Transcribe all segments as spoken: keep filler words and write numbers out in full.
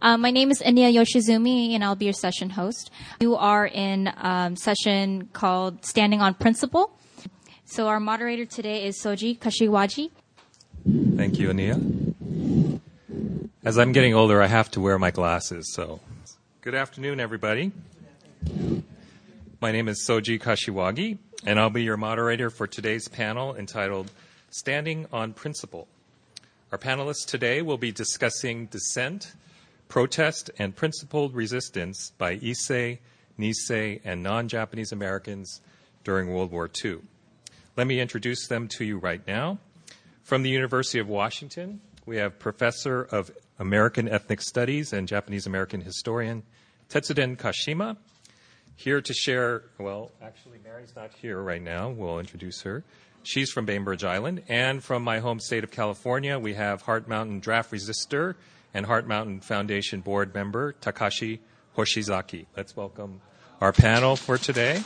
Um, my name is Anya Yoshizumi, and I'll be your session host. You are in um, session called Standing on Principle. So our moderator today is Soji Kashiwagi. Thank you, Anya. As I'm getting older, I have to wear my glasses, so. Good afternoon, everybody. My name is Soji Kashiwagi, and I'll be your moderator for today's panel entitled Standing on Principle. Our panelists today will be discussing dissent, protest, and principled resistance by Issei, Nisei, and non-Japanese Americans during World War Two. Let me introduce them to you right now. From the University of Washington, we have Professor of American Ethnic Studies and Japanese American historian Tetsuden Kashima. Here to share, well, actually, Mary's not here right now. We'll introduce her. She's from Bainbridge Island. And from my home state of California, we have Heart Mountain Draft Resistor and Heart Mountain Foundation board member Takashi Hoshizaki. Let's welcome our panel for today.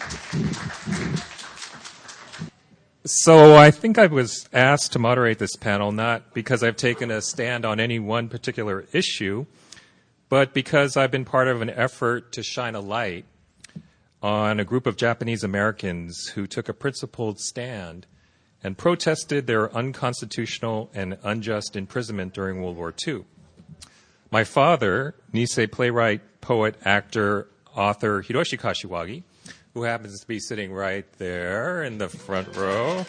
So I think I was asked to moderate this panel not because I've taken a stand on any one particular issue, but because I've been part of an effort to shine a light on a group of Japanese Americans who took a principled stand and protested their unconstitutional and unjust imprisonment during World War Two. My father, Nisei playwright, poet, actor, author Hiroshi Kashiwagi, who happens to be sitting right there in the front row,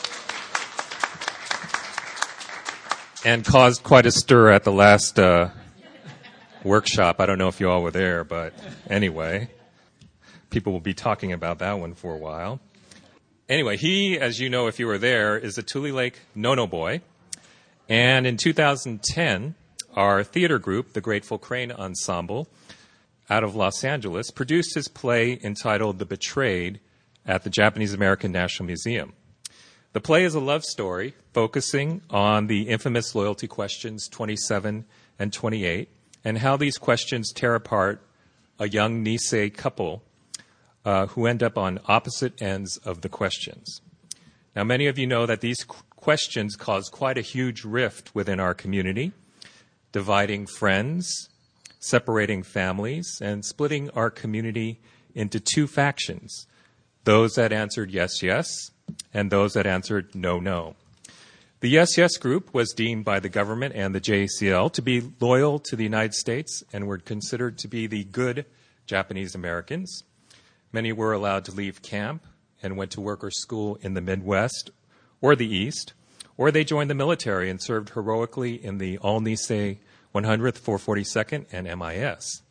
and caused quite a stir at the last uh, workshop. I don't know if you all were there, but anyway, people will be talking about that one for a while. Anyway, he, as you know if you were there, is a Tule Lake Nono boy. And in two thousand ten, our theater group, the Grateful Crane Ensemble, out of Los Angeles, produced his play entitled The Betrayed at the Japanese American National Museum. The play is a love story focusing on the infamous loyalty questions twenty-seven and twenty-eight and how these questions tear apart a young Nisei couple uh, who end up on opposite ends of the questions. Now, many of you know that these qu- questions cause quite a huge rift within our community, dividing friends, separating families, and splitting our community into two factions, those that answered yes, yes, and those that answered no, no. The yes, yes group was deemed by the government and the J C L to be loyal to the United States and were considered to be the good Japanese Americans. Many were allowed to leave camp and went to work or school in the Midwest or the East, or they joined the military and served heroically in the All-Nisei one hundredth, four forty-second, and M I S.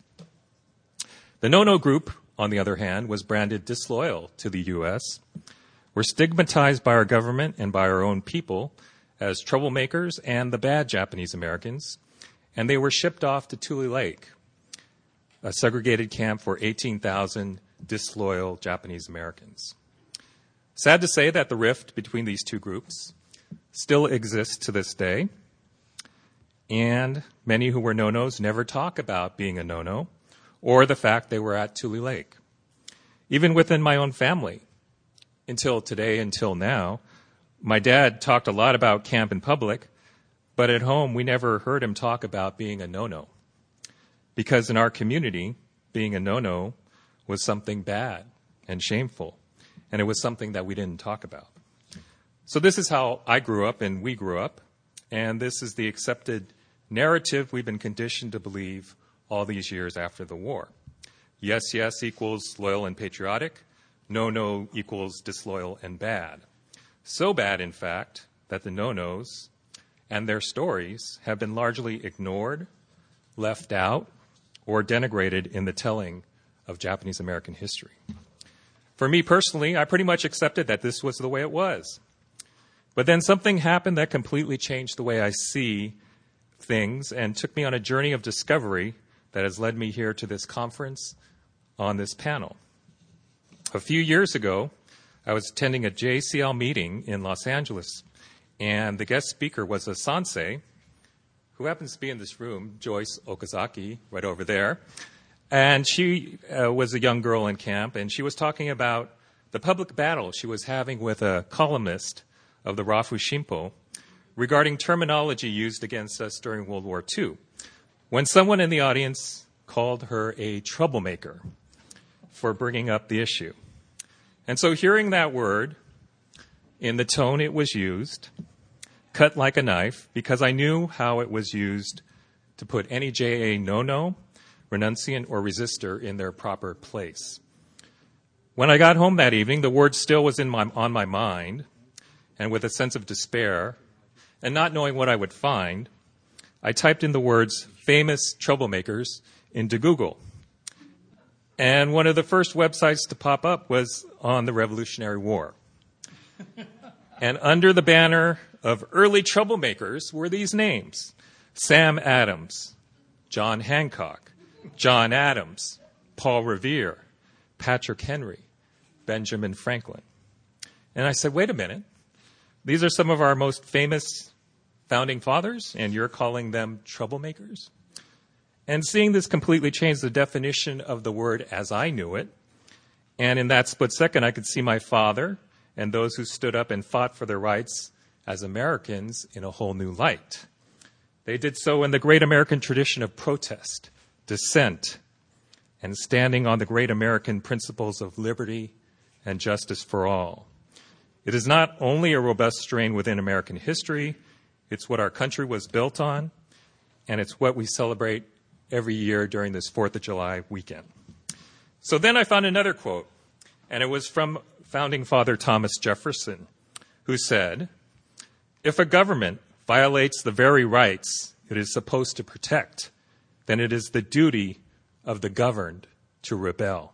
The No-No group, on the other hand, was branded disloyal to the U S, were stigmatized by our government and by our own people as troublemakers and the bad Japanese Americans, and they were shipped off to Tule Lake, a segregated camp for eighteen thousand disloyal Japanese Americans. Sad to say that the rift between these two groups still exists to this day, and many who were no-nos never talk about being a no-no or the fact they were at Tule Lake. Even within my own family, until today, until now, my dad talked a lot about camp in public, but at home we never heard him talk about being a no-no. Because in our community, being a no-no was something bad and shameful, and it was something that we didn't talk about. So this is how I grew up and we grew up, and this is the accepted narrative we've been conditioned to believe all these years after the war. Yes, yes equals loyal and patriotic. No, no equals disloyal and bad. So bad, in fact, that the no-nos and their stories have been largely ignored, left out, or denigrated in the telling of Japanese American history. For me personally, I pretty much accepted that this was the way it was. But then something happened that completely changed the way I see things and took me on a journey of discovery that has led me here to this conference on this panel. A few years ago, I was attending a J C L meeting in Los Angeles, and the guest speaker was a sansei who happens to be in this room, Joyce Okazaki, right over there. And she uh, was a young girl in camp, and she was talking about the public battle she was having with a columnist of the Rafu Shimpo regarding terminology used against us during World War Two. when someone in the audience called her a troublemaker for bringing up the issue. And so hearing that word in the tone it was used cut like a knife, because I knew how it was used to put any J A no-no, renunciant, or resistor in their proper place. When I got home that evening, the word still was in my, on my mind, and with a sense of despair, and not knowing what I would find, I typed in the words famous troublemakers into Google. And one of the first websites to pop up was on the Revolutionary War. And under the banner of early troublemakers were these names: Sam Adams, John Hancock, John Adams, Paul Revere, Patrick Henry, Benjamin Franklin. And I said, wait a minute. These are some of our most famous founding fathers, and you're calling them troublemakers? And seeing this completely changed the definition of the word as I knew it. And in that split second, I could see my father and those who stood up and fought for their rights as Americans in a whole new light. They did so in the great American tradition of protest, dissent, and standing on the great American principles of liberty and justice for all. It is not only a robust strain within American history, it's what our country was built on, and it's what we celebrate every year during this fourth of July weekend. So then I found another quote, and it was from founding father Thomas Jefferson, who said, "If a government violates the very rights it is supposed to protect, then it is the duty of the governed to rebel."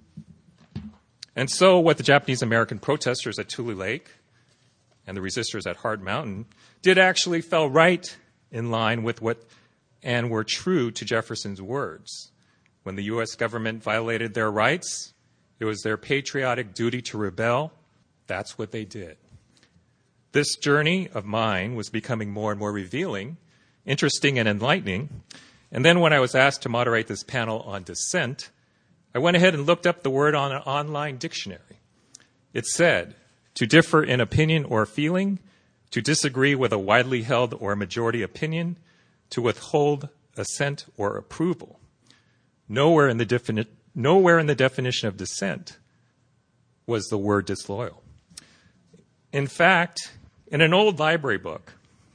And so what the Japanese American protesters at Tule Lake and the resistors at Hard Mountain did actually fell right in line with what and were true to Jefferson's words. When the U S government violated their rights, it was their patriotic duty to rebel. That's what they did. This journey of mine was becoming more and more revealing, interesting, and enlightening. And then when I was asked to moderate this panel on dissent, I went ahead and looked up the word on an online dictionary. It said, to differ in opinion or feeling, to disagree with a widely held or majority opinion, to withhold assent or approval. Nowhere in the, defini- nowhere in the definition of dissent was the word disloyal. In fact, in an old library book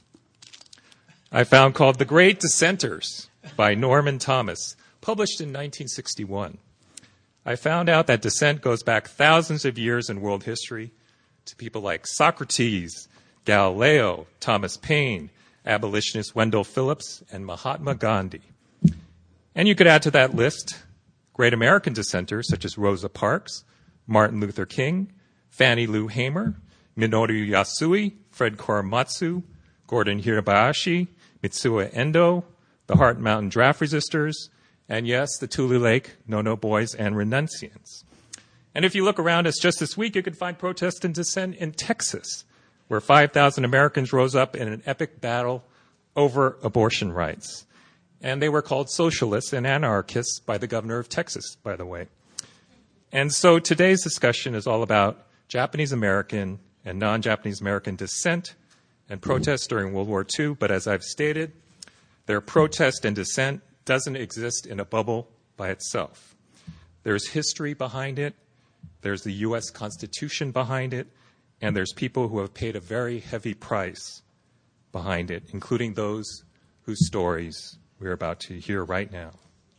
I found called The Great Dissenters by Norman Thomas, published in nineteen sixty-one, I found out that dissent goes back thousands of years in world history to people like Socrates, Galileo, Thomas Paine, abolitionist Wendell Phillips, and Mahatma Gandhi. And you could add to that list great American dissenters such as Rosa Parks, Martin Luther King, Fannie Lou Hamer, Minoru Yasui, Fred Korematsu, Gordon Hirabayashi, Mitsuo Endo, the Hard Mountain Draft Resistors, and yes, the Tule Lake No-No Boys and Renunciants. And if you look around us just this week, you could find protest and dissent in Texas, where five thousand Americans rose up in an epic battle over abortion rights. And they were called socialists and anarchists by the governor of Texas, by the way. And so today's discussion is all about Japanese American and non-Japanese American dissent and protest during World War Two. But as I've stated, their protest and dissent doesn't exist in a bubble by itself. There's history behind it. There's the U S Constitution behind it. And there's people who have paid a very heavy price behind it, including those whose stories we're about to hear right now.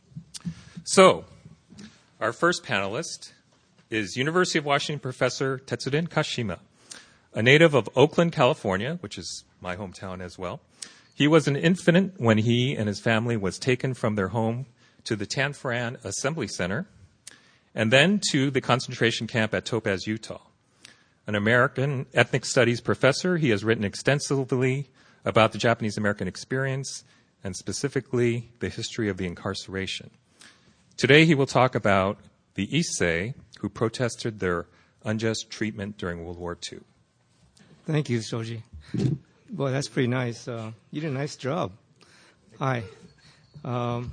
So, our first panelist is University of Washington professor Tetsuden Kashima, a native of Oakland, California, which is my hometown as well. He was an infant when he and his family was taken from their home to the Tanforan Assembly Center and then to the concentration camp at Topaz, Utah. An American ethnic studies professor, he has written extensively about the Japanese American experience and specifically the history of the incarceration. Today he will talk about the Issei who protested their unjust treatment during World War Two. Thank you, Shoji. Boy, that's pretty nice. Uh, you did a nice job. Hi. Um,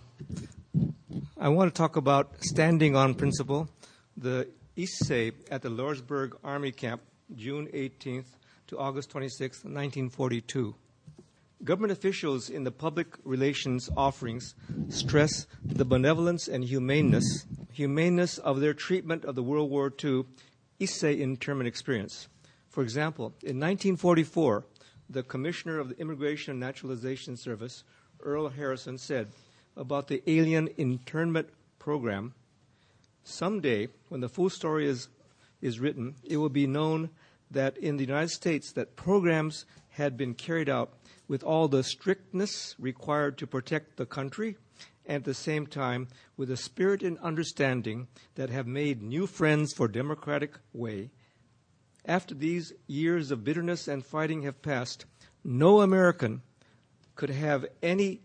I want to talk about standing on principle. The Issei at the Lordsburg Army Camp, June eighteenth to August twenty-sixth, nineteen forty-two. Government officials in the public relations offerings stress the benevolence and humaneness, humaneness of their treatment of the World War Two Issei internment experience. For example, in nineteen forty-four, the Commissioner of the Immigration and Naturalization Service, Earl Harrison, said about the alien internment program, "Someday, when the full story is, is written, it will be known that in the United States that programs had been carried out with all the strictness required to protect the country, and at the same time with a spirit and understanding that have made new friends for democratic way. After these years of bitterness and fighting have passed, no American could have any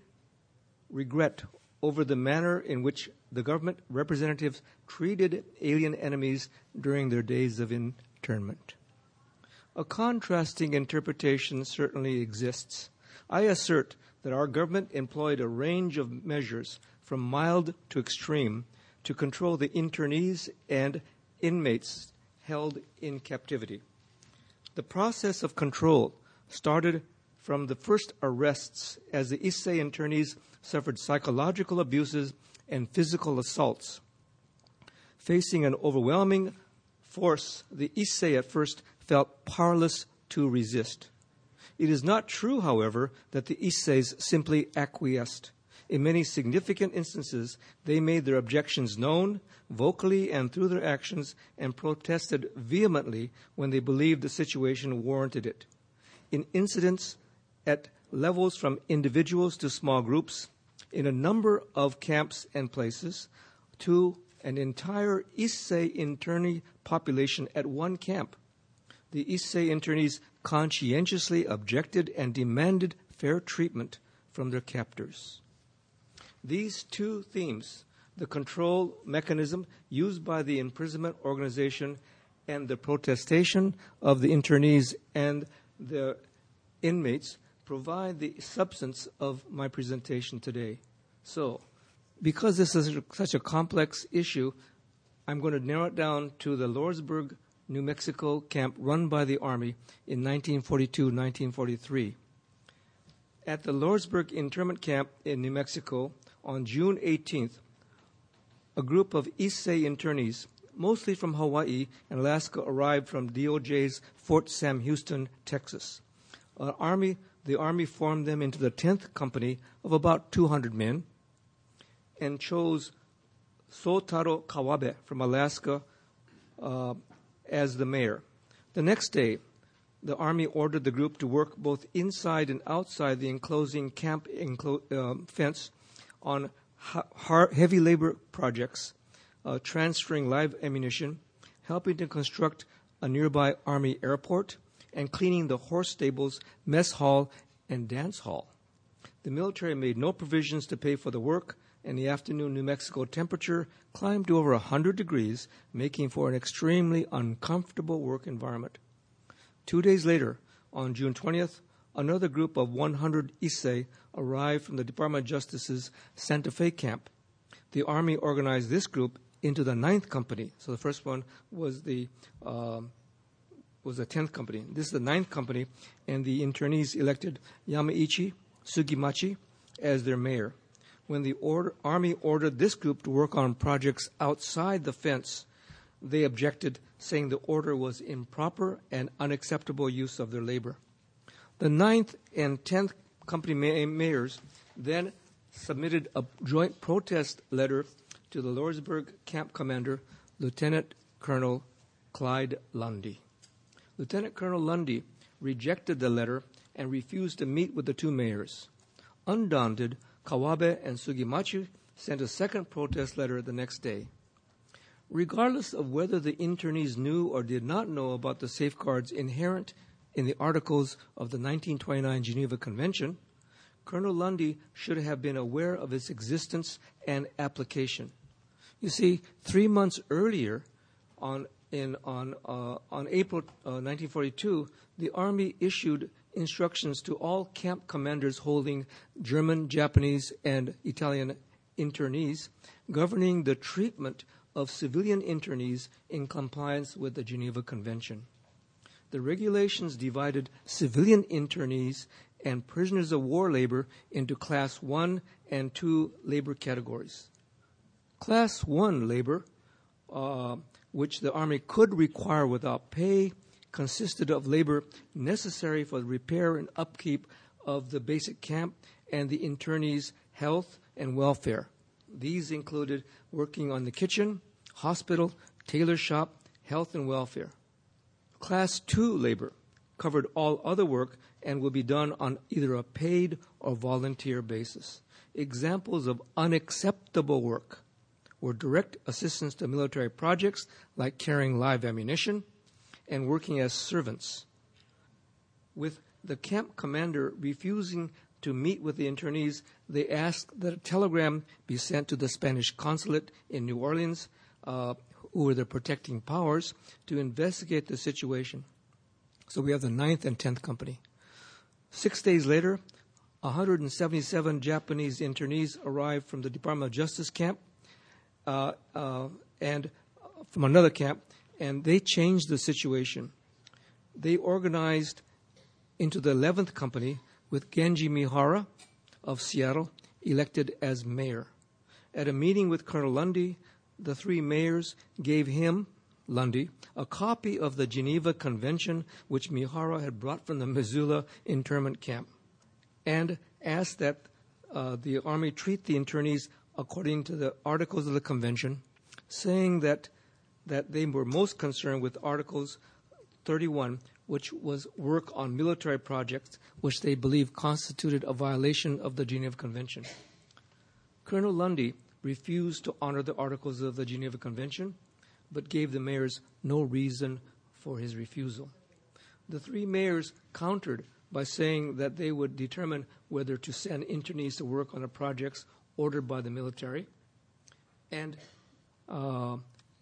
regret over the manner in which the government representatives treated alien enemies during their days of internment." A contrasting interpretation certainly exists. I assert that our government employed a range of measures from mild to extreme to control the internees and inmates held in captivity. The process of control started from the first arrests as the Issei internees suffered psychological abuses and physical assaults. Facing an overwhelming force, the Issei at first felt powerless to resist. It is not true, however, that the Isseis simply acquiesced. In many significant instances, they made their objections known, vocally and through their actions, and protested vehemently when they believed the situation warranted it. In incidents at levels from individuals to small groups, in a number of camps and places, to an entire Issei internee population at one camp, the Issei internees conscientiously objected and demanded fair treatment from their captors. These two themes, the control mechanism used by the imprisonment organization and the protestation of the internees and the inmates, provide the substance of my presentation today. So, because this is such a complex issue, I'm going to narrow it down to the Lordsburg, New Mexico camp run by the Army in nineteen forty-two to nineteen forty-three. At the Lordsburg internment camp in New Mexico on June eighteenth, a group of Issei internees, mostly from Hawaii and Alaska, arrived from D O J's Fort Sam Houston, Texas. Uh, Army, the Army formed them into the tenth Company of about two hundred men and chose Sotaro Kawabe from Alaska uh, as the mayor. The next day, the Army ordered the group to work both inside and outside the enclosing camp enclo- uh, fence on ha- hard, heavy labor projects, uh, transferring live ammunition, helping to construct a nearby Army airport, and cleaning the horse stables, mess hall, and dance hall. The military made no provisions to pay for the work, and the afternoon New Mexico temperature climbed to over one hundred degrees, making for an extremely uncomfortable work environment. Two days later, on June twentieth, another group of one hundred Issei arrived from the Department of Justice's Santa Fe camp. The Army organized this group into the ninth Company. So the first one was the uh, was the tenth Company. This is the ninth Company, and the internees elected Yamaichi Sugimachi as their mayor. When the order, Army ordered this group to work on projects outside the fence, they objected, saying the order was improper and unacceptable use of their labor. The ninth and tenth Company may- mayors then submitted a joint protest letter to the Lordsburg camp commander, Lieutenant Colonel Clyde Lundy. Lieutenant Colonel Lundy rejected the letter and refused to meet with the two mayors. Undaunted, Kawabe and Sugimachi sent a second protest letter the next day. Regardless of whether the internees knew or did not know about the safeguards inherent in the articles of the nineteen twenty-nine Geneva Convention, Colonel Lundy should have been aware of its existence and application. You see, three months earlier, on in on uh, on April uh, nineteen forty-two, the Army issued instructions to all camp commanders holding German, Japanese, and Italian internees governing the treatment of civilian internees in compliance with the Geneva Convention. The regulations divided civilian internees and prisoners of war labor into Class one and two labor categories. Class one labor, uh, which the Army could require without pay, consisted of labor necessary for the repair and upkeep of the basic camp and the internees' health and welfare. These included working on the kitchen, hospital, tailor shop, health and welfare. Class two labor covered all other work and will be done on either a paid or volunteer basis. Examples of unacceptable work were direct assistance to military projects like carrying live ammunition and working as servants. With the camp commander refusing to meet with the internees, they asked that a telegram be sent to the Spanish consulate in New Orleans, uh, who were the protecting powers, to investigate the situation. So we have the ninth and tenth Company. Six days later, one hundred seventy-seven Japanese internees arrived from the Department of Justice camp uh, uh, and from another camp, and they changed the situation. They organized into the eleventh Company with Genji Mihara of Seattle elected as mayor. At a meeting with Colonel Lundy, the three mayors gave him, Lundy, a copy of the Geneva Convention which Mihara had brought from the Missoula internment camp, and asked that uh, the Army treat the internees according to the articles of the convention, saying that that they were most concerned with Articles thirty-one, which was work on military projects, which they believed constituted a violation of the Geneva Convention. Colonel Lundy refused to honor the articles of the Geneva Convention, but gave the mayors no reason for his refusal. The three mayors countered by saying that they would determine whether to send internees to work on the projects ordered by the military, and uh,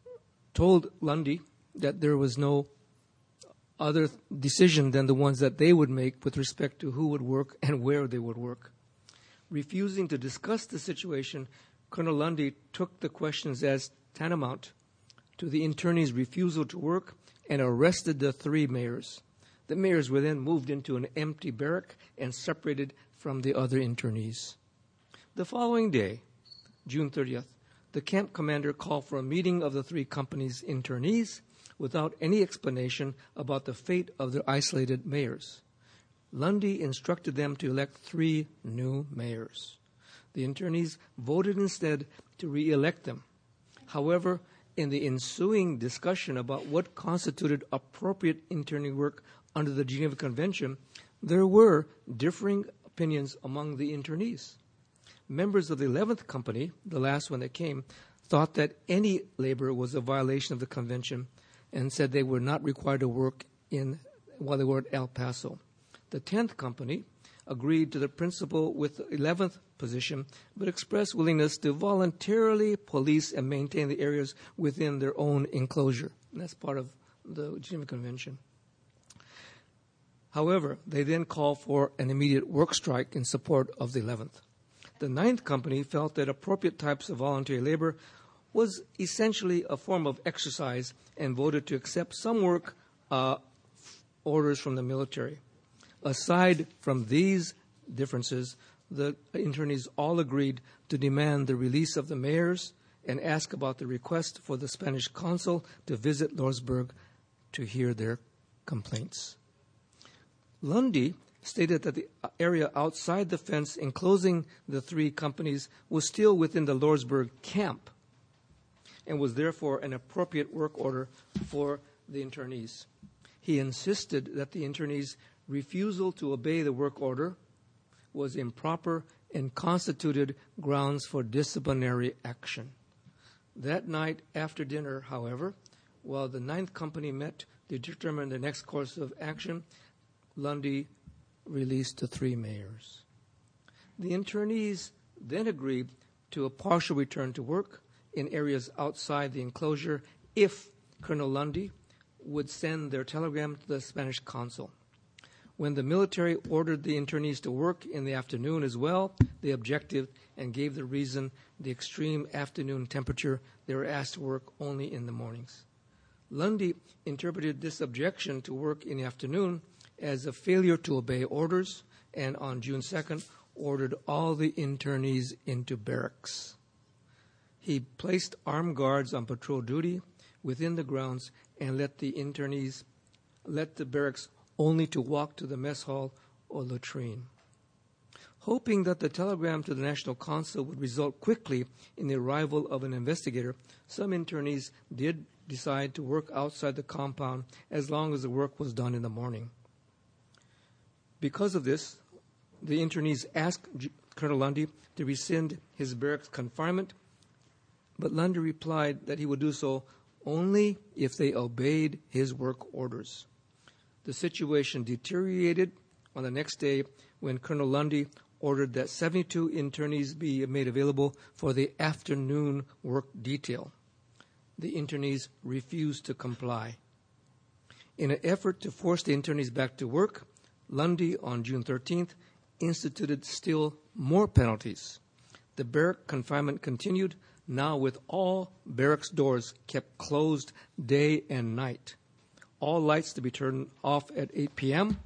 told Lundy that there was no other decision than the ones that they would make with respect to who would work and where they would work. Refusing to discuss the situation, Colonel Lundy took the questions as tantamount to the internees' refusal to work and arrested the three mayors. The mayors were then moved into an empty barrack and separated from the other internees. The following day, June thirtieth, the camp commander called for a meeting of the three companies' internees without any explanation about the fate of their isolated mayors. Lundy instructed them to elect three new mayors. The internees voted instead to re-elect them. However, in the ensuing discussion about what constituted appropriate interning work under the Geneva Convention, there were differing opinions among the internees. Members of the eleventh Company, the last one that came, thought that any labor was a violation of the convention and said they were not required to work in while they were at El Paso. The tenth Company agreed to the principle with the eleventh position, but expressed willingness to voluntarily police and maintain the areas within their own enclosure. And that's part of the Geneva Convention. However, they then called for an immediate work strike in support of the eleventh. The ninth Company felt that appropriate types of voluntary labor was essentially a form of exercise and voted to accept some work uh, orders from the military. Aside from these differences, the internees all agreed to demand the release of the mayors and ask about the request for the Spanish consul to visit Lordsburg to hear their complaints. Lundy stated that the area outside the fence enclosing the three companies was still within the Lordsburg camp and was therefore an appropriate work order for the internees. He insisted that the internees' refusal to obey the work order was improper and constituted grounds for disciplinary action. That night after dinner, however, while the ninth Company met to determine the next course of action, Lundy released the three mayors. The internees then agreed to a partial return to work in areas outside the enclosure if Colonel Lundy would send their telegram to the Spanish consul. When the military ordered the internees to work in the afternoon as well, they objected and gave the reason the extreme afternoon temperature. They were asked to work only in the mornings. Lundy interpreted this objection to work in the afternoon as a failure to obey orders and on June second ordered all the internees into barracks. He placed armed guards on patrol duty within the grounds and let the internees let the barracks only to walk to the mess hall or latrine. Hoping that the telegram to the National Consul would result quickly in the arrival of an investigator, some internees did decide to work outside the compound as long as the work was done in the morning. Because of this, the internees asked G- Colonel Lundy to rescind his barracks confinement, but Lundy replied that he would do so only if they obeyed his work orders. The situation deteriorated on the next day when Colonel Lundy ordered that seventy-two internees be made available for the afternoon work detail. The internees refused to comply. In an effort to force the internees back to work, Lundy, on June thirteenth, instituted still more penalties. The barrack confinement continued, now with all barracks doors kept closed day and night, all lights to be turned off at eight p.m.,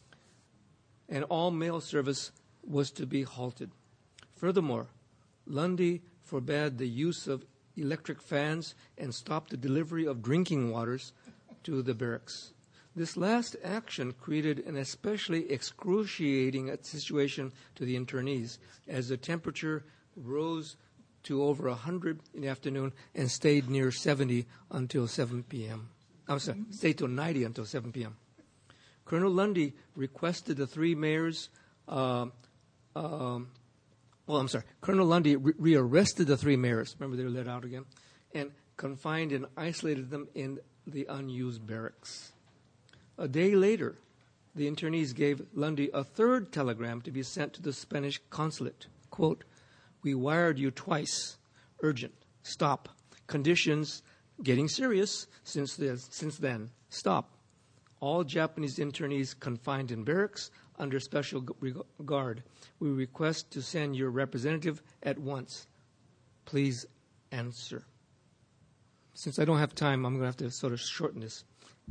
and all mail service was to be halted. Furthermore, Lundy forbade the use of electric fans and stopped the delivery of drinking waters to the barracks. This last action created an especially excruciating situation to the internees, as the temperature rose to over one hundred in the afternoon and stayed near seventy until seven p.m. I'm sorry, stayed till ninety until seven p.m. Colonel Lundy requested the three mayors, uh, um, well, I'm sorry, Colonel Lundy re- rearrested the three mayors, remember they were let out again, and confined and isolated them in the unused barracks. A day later, the internees gave Lundy a third telegram to be sent to the Spanish consulate. Quote, "We wired you twice. Urgent. Stop. Conditions getting serious since, since then. Stop. All Japanese internees confined in barracks under special guard. We request to send your representative at once. Please answer." Since I don't have time, I'm going to have to sort of shorten this.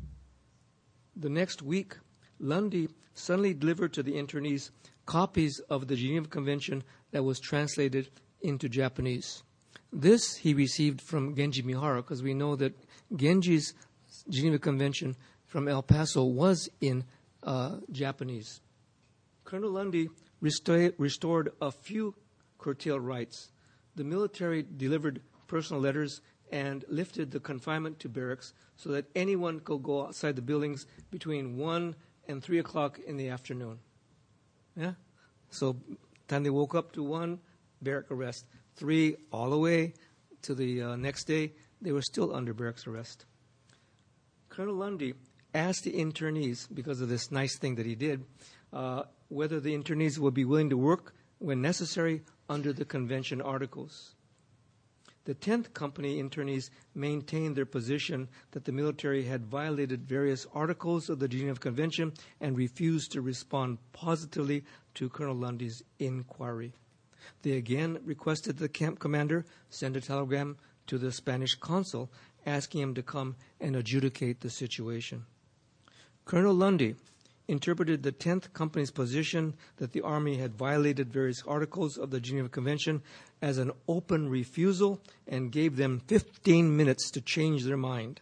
The next week, Lundy suddenly delivered to the internees copies of the Geneva Convention that was translated into Japanese. This he received from Genji Mihara, because we know that Genji's Geneva Convention from El Paso was in uh, Japanese. Colonel Lundy restor- restored a few curtailed rights. The military delivered personal letters and lifted the confinement to barracks so that anyone could go outside the buildings between one and three o'clock in the afternoon. Yeah? So time they woke up to one, barrack arrest. Three, all the way to the uh, next day, they were still under barracks arrest. Colonel Lundy asked the internees, because of this nice thing that he did, uh, whether the internees would be willing to work when necessary under the convention articles. The tenth Company internees maintained their position that the military had violated various articles of the Geneva Convention and refused to respond positively to Colonel Lundy's inquiry. They again requested the camp commander send a telegram to the Spanish consul asking him to come and adjudicate the situation. Colonel Lundy interpreted the tenth Company's position that the Army had violated various articles of the Geneva Convention as an open refusal and gave them fifteen minutes to change their mind.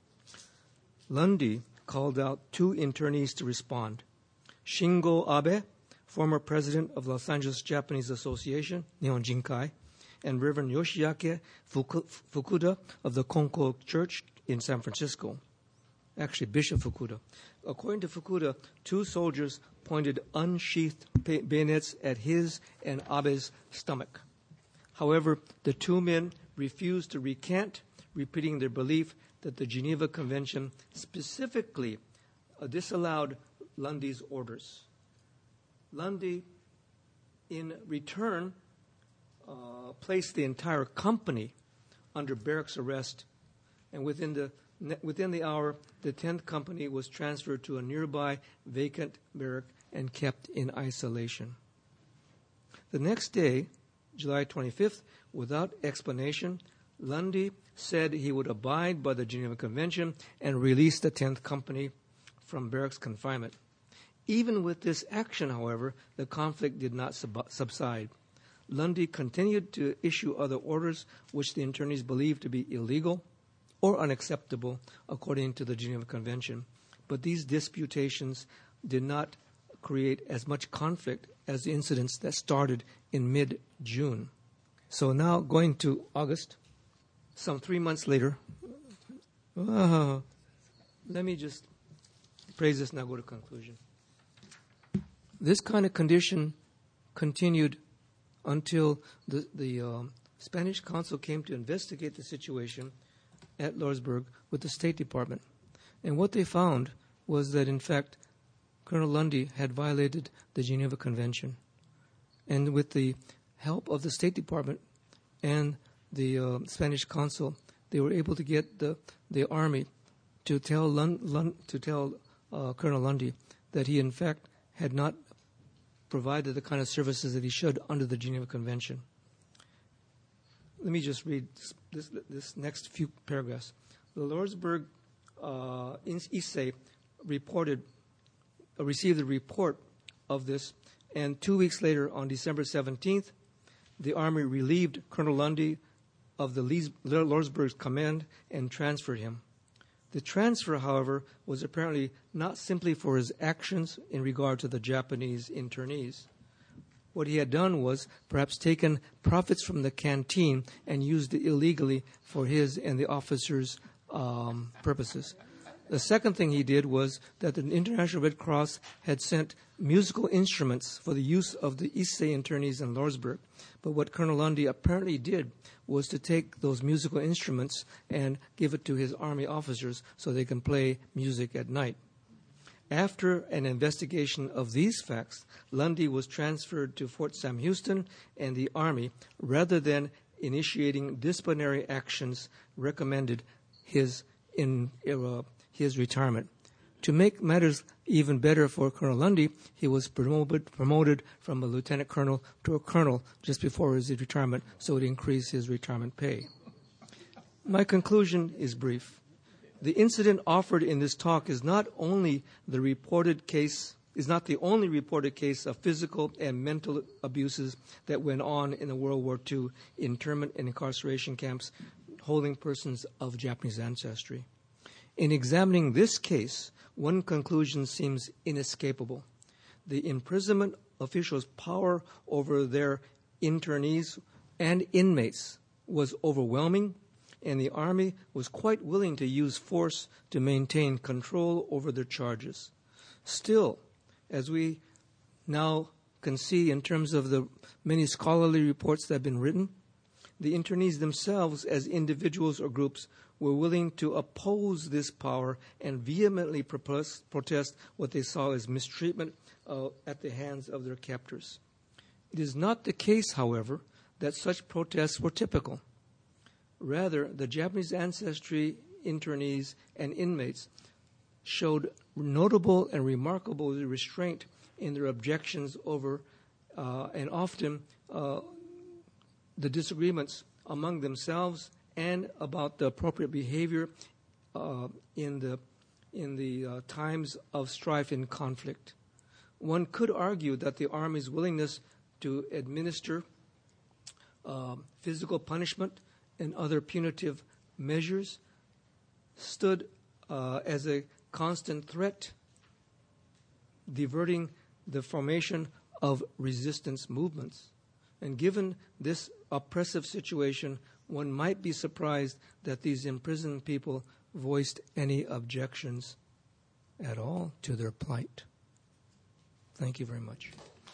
Lundy called out two internees to respond. Shingo Abe, former president of Los Angeles Japanese Association, Nihon Jinkai, and Reverend Yoshiake Fukuda of the Konko Church in San Francisco. Actually, Bishop Fukuda. According to Fukuda, two soldiers pointed unsheathed bayonets at his and Abe's stomach. However, the two men refused to recant, repeating their belief that the Geneva Convention specifically uh, disallowed Lundy's orders. Lundy, in return, uh, placed the entire company under barracks arrest, and within the Within the hour, the tenth Company was transferred to a nearby vacant barrack and kept in isolation. The next day, July twenty-fifth, without explanation, Lundy said he would abide by the Geneva Convention and release the tenth Company from barracks confinement. Even with this action, however, the conflict did not sub- subside. Lundy continued to issue other orders which the attorneys believed to be illegal or unacceptable according to the Geneva Convention. But these disputations did not create as much conflict as the incidents that started in mid-June. So now going to August, some three months later, uh, let me just praise this, now go to conclusion. This kind of condition continued until the, the um, Spanish consul came to investigate the situation at Lordsburg with the State Department. And what they found was that, in fact, Colonel Lundy had violated the Geneva Convention. And with the help of the State Department and the uh, Spanish consul, they were able to get the, the army to tell Lund, Lund, to tell uh, Colonel Lundy that he, in fact, had not provided the kind of services that he should under the Geneva Convention. Let me just read this, this, this next few paragraphs. The Lordsburg uh, I S A reported, uh, received a report of this, and two weeks later, on December seventeenth, the Army relieved Colonel Lundy of the Lees- Lordsburg's command and transferred him. The transfer, however, was apparently not simply for his actions in regard to the Japanese internees. What he had done was perhaps taken profits from the canteen and used it illegally for his and the officers' um, purposes. The second thing he did was that the International Red Cross had sent musical instruments for the use of the Issei internees in Lordsburg. But what Colonel Lundy apparently did was to take those musical instruments and give it to his army officers so they can play music at night. After an investigation of these facts, Lundy was transferred to Fort Sam Houston and the Army, rather than initiating disciplinary actions, recommended his in uh, his retirement. To make matters even better for Colonel Lundy, he was promoted promoted from a lieutenant colonel to a colonel just before his retirement, so it increased his retirement pay. My conclusion is brief. The incident offered in this talk is not only the reported case, is not the only reported case of physical and mental abuses that went on in the World War Two internment and incarceration camps holding persons of Japanese ancestry. In examining this case, one conclusion seems inescapable. The imprisonment officials' power over their internees and inmates was overwhelming, and the Army was quite willing to use force to maintain control over their charges. Still, as we now can see in terms of the many scholarly reports that have been written, the internees themselves, as individuals or groups, were willing to oppose this power and vehemently protest what they saw as mistreatment uh, at the hands of their captors. It is not the case, however, that such protests were typical. Rather, the Japanese ancestry internees and inmates showed notable and remarkable restraint in their objections over uh, and often uh, the disagreements among themselves and about the appropriate behavior uh, in the in the uh, times of strife and conflict. One could argue that the Army's willingness to administer uh, physical punishment and other punitive measures stood uh, as a constant threat, diverting the formation of resistance movements. And given this oppressive situation, one might be surprised that these imprisoned people voiced any objections at all to their plight. Thank you very much.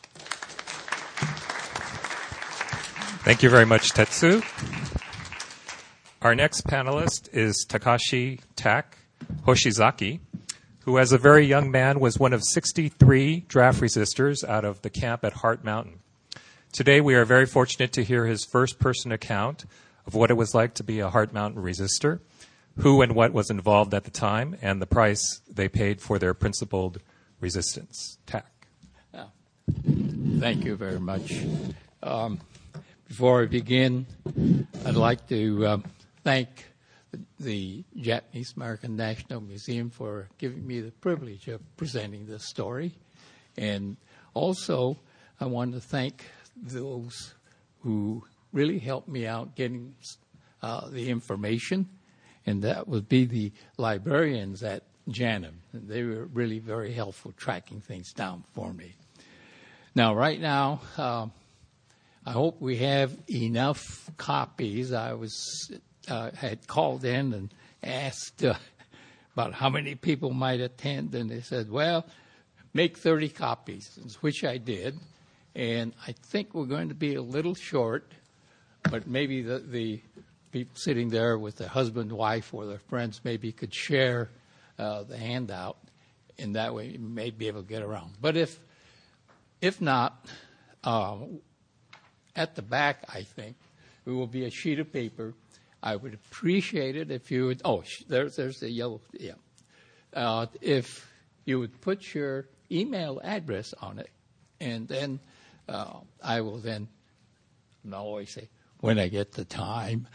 Thank you very much, Tetsu. Our next panelist is Takashi Tak Hoshizaki, who as a very young man was one of sixty-three draft resistors out of the camp at Heart Mountain. Today we are very fortunate to hear his first-person account of what it was like to be a Heart Mountain resistor, who and what was involved at the time, and the price they paid for their principled resistance. Tak. Yeah. Thank you very much. Um, before I begin, I'd like to um, thank the Japanese American National Museum for giving me the privilege of presenting this story. And also, I want to thank those who really helped me out getting uh, the information, and that would be the librarians at Janum. They were really very helpful tracking things down for me. Now, right now, uh, I hope we have enough copies. I was uh, had called in and asked uh, about how many people might attend, and they said, well, make thirty copies, which I did. And I think we're going to be a little short, but maybe the, the people sitting there with their husband, wife, or their friends maybe could share uh, the handout, and that way you may be able to get around. But if if not, uh, at the back, I think, there will be a sheet of paper. I would appreciate it if you would, oh, there's, there's the yellow, yeah. Uh, if you would put your email address on it, and then uh, I will then, I always say, when I get the time,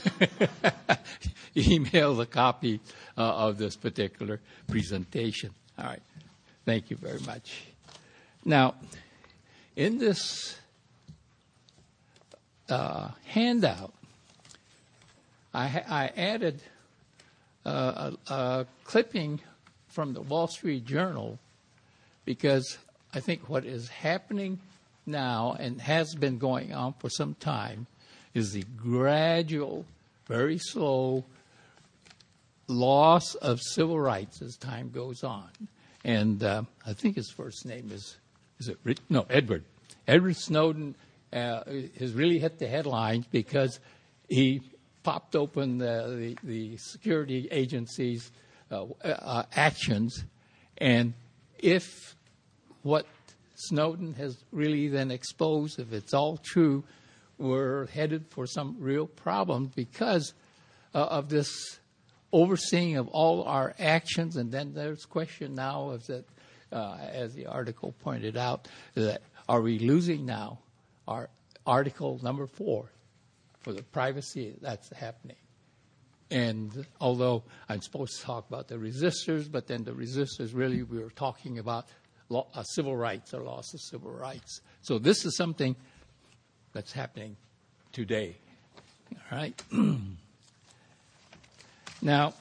email the copy uh, of this particular presentation. All right. Thank you very much. Now, in this uh, handout, I, I added uh, a, a clipping from the Wall Street Journal because I think what is happening now and has been going on for some time is the gradual, very slow loss of civil rights as time goes on. And uh, I think his first name is, is it Rich? No, Edward. Edward Snowden uh, has really hit the headlines because he popped open the, the, the security agencies' uh, uh, actions. And if what Snowden has really then exposed, if it's all true, we're headed for some real problems because uh, of this overseeing of all our actions. And then there's question now of that, uh, as the article pointed out, that are we losing now our article number four for the privacy that's happening? And although I'm supposed to talk about the resistors, but then the resistors really we were talking about law, uh, civil rights or loss of civil rights. So this is something that's happening today. All right. Now,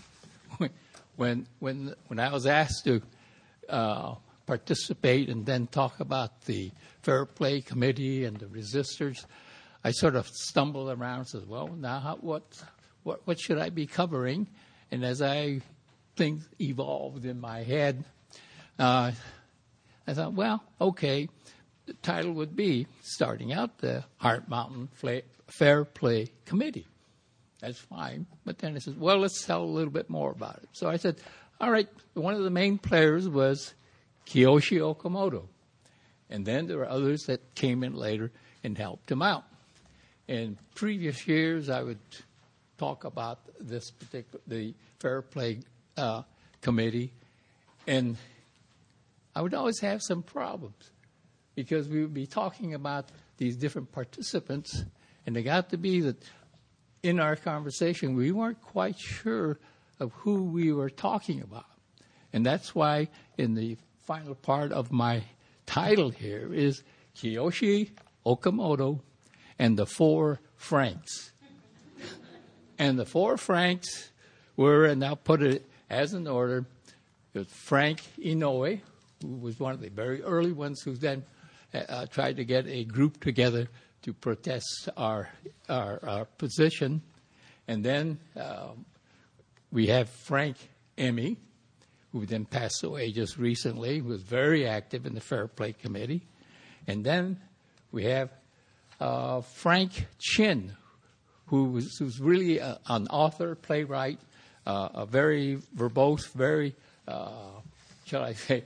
when when when I was asked to uh, participate and then talk about the Fair Play Committee and the resistors, I sort of stumbled around and said, "Well, now how, what what what should I be covering?" And as I things evolved in my head, uh, I thought, "Well, okay." The title would be, starting out, the Heart Mountain Fair Play Committee. That's fine. But then I said, well, let's tell a little bit more about it. So I said, all right, one of the main players was Kiyoshi Okamoto. And then there were others that came in later and helped him out. In previous years, I would talk about this particular, the Fair Play uh, Committee, and I would always have some problems, because we would be talking about these different participants, and it got to be that in our conversation, we weren't quite sure of who we were talking about. And that's why in the final part of my title here is Kiyoshi Okamoto and the Four Franks. And the Four Franks were, and I'll put it as an order, it was Frank Inoue, who was one of the very early ones who then Uh, tried to get a group together to protest our our, our position. And then uh, we have Frank Emmy, who then passed away just recently, who was very active in the Fair Play Committee. And then we have uh, Frank Chin, who was who's really a, an author, playwright, uh, a very verbose, very, uh, shall I say,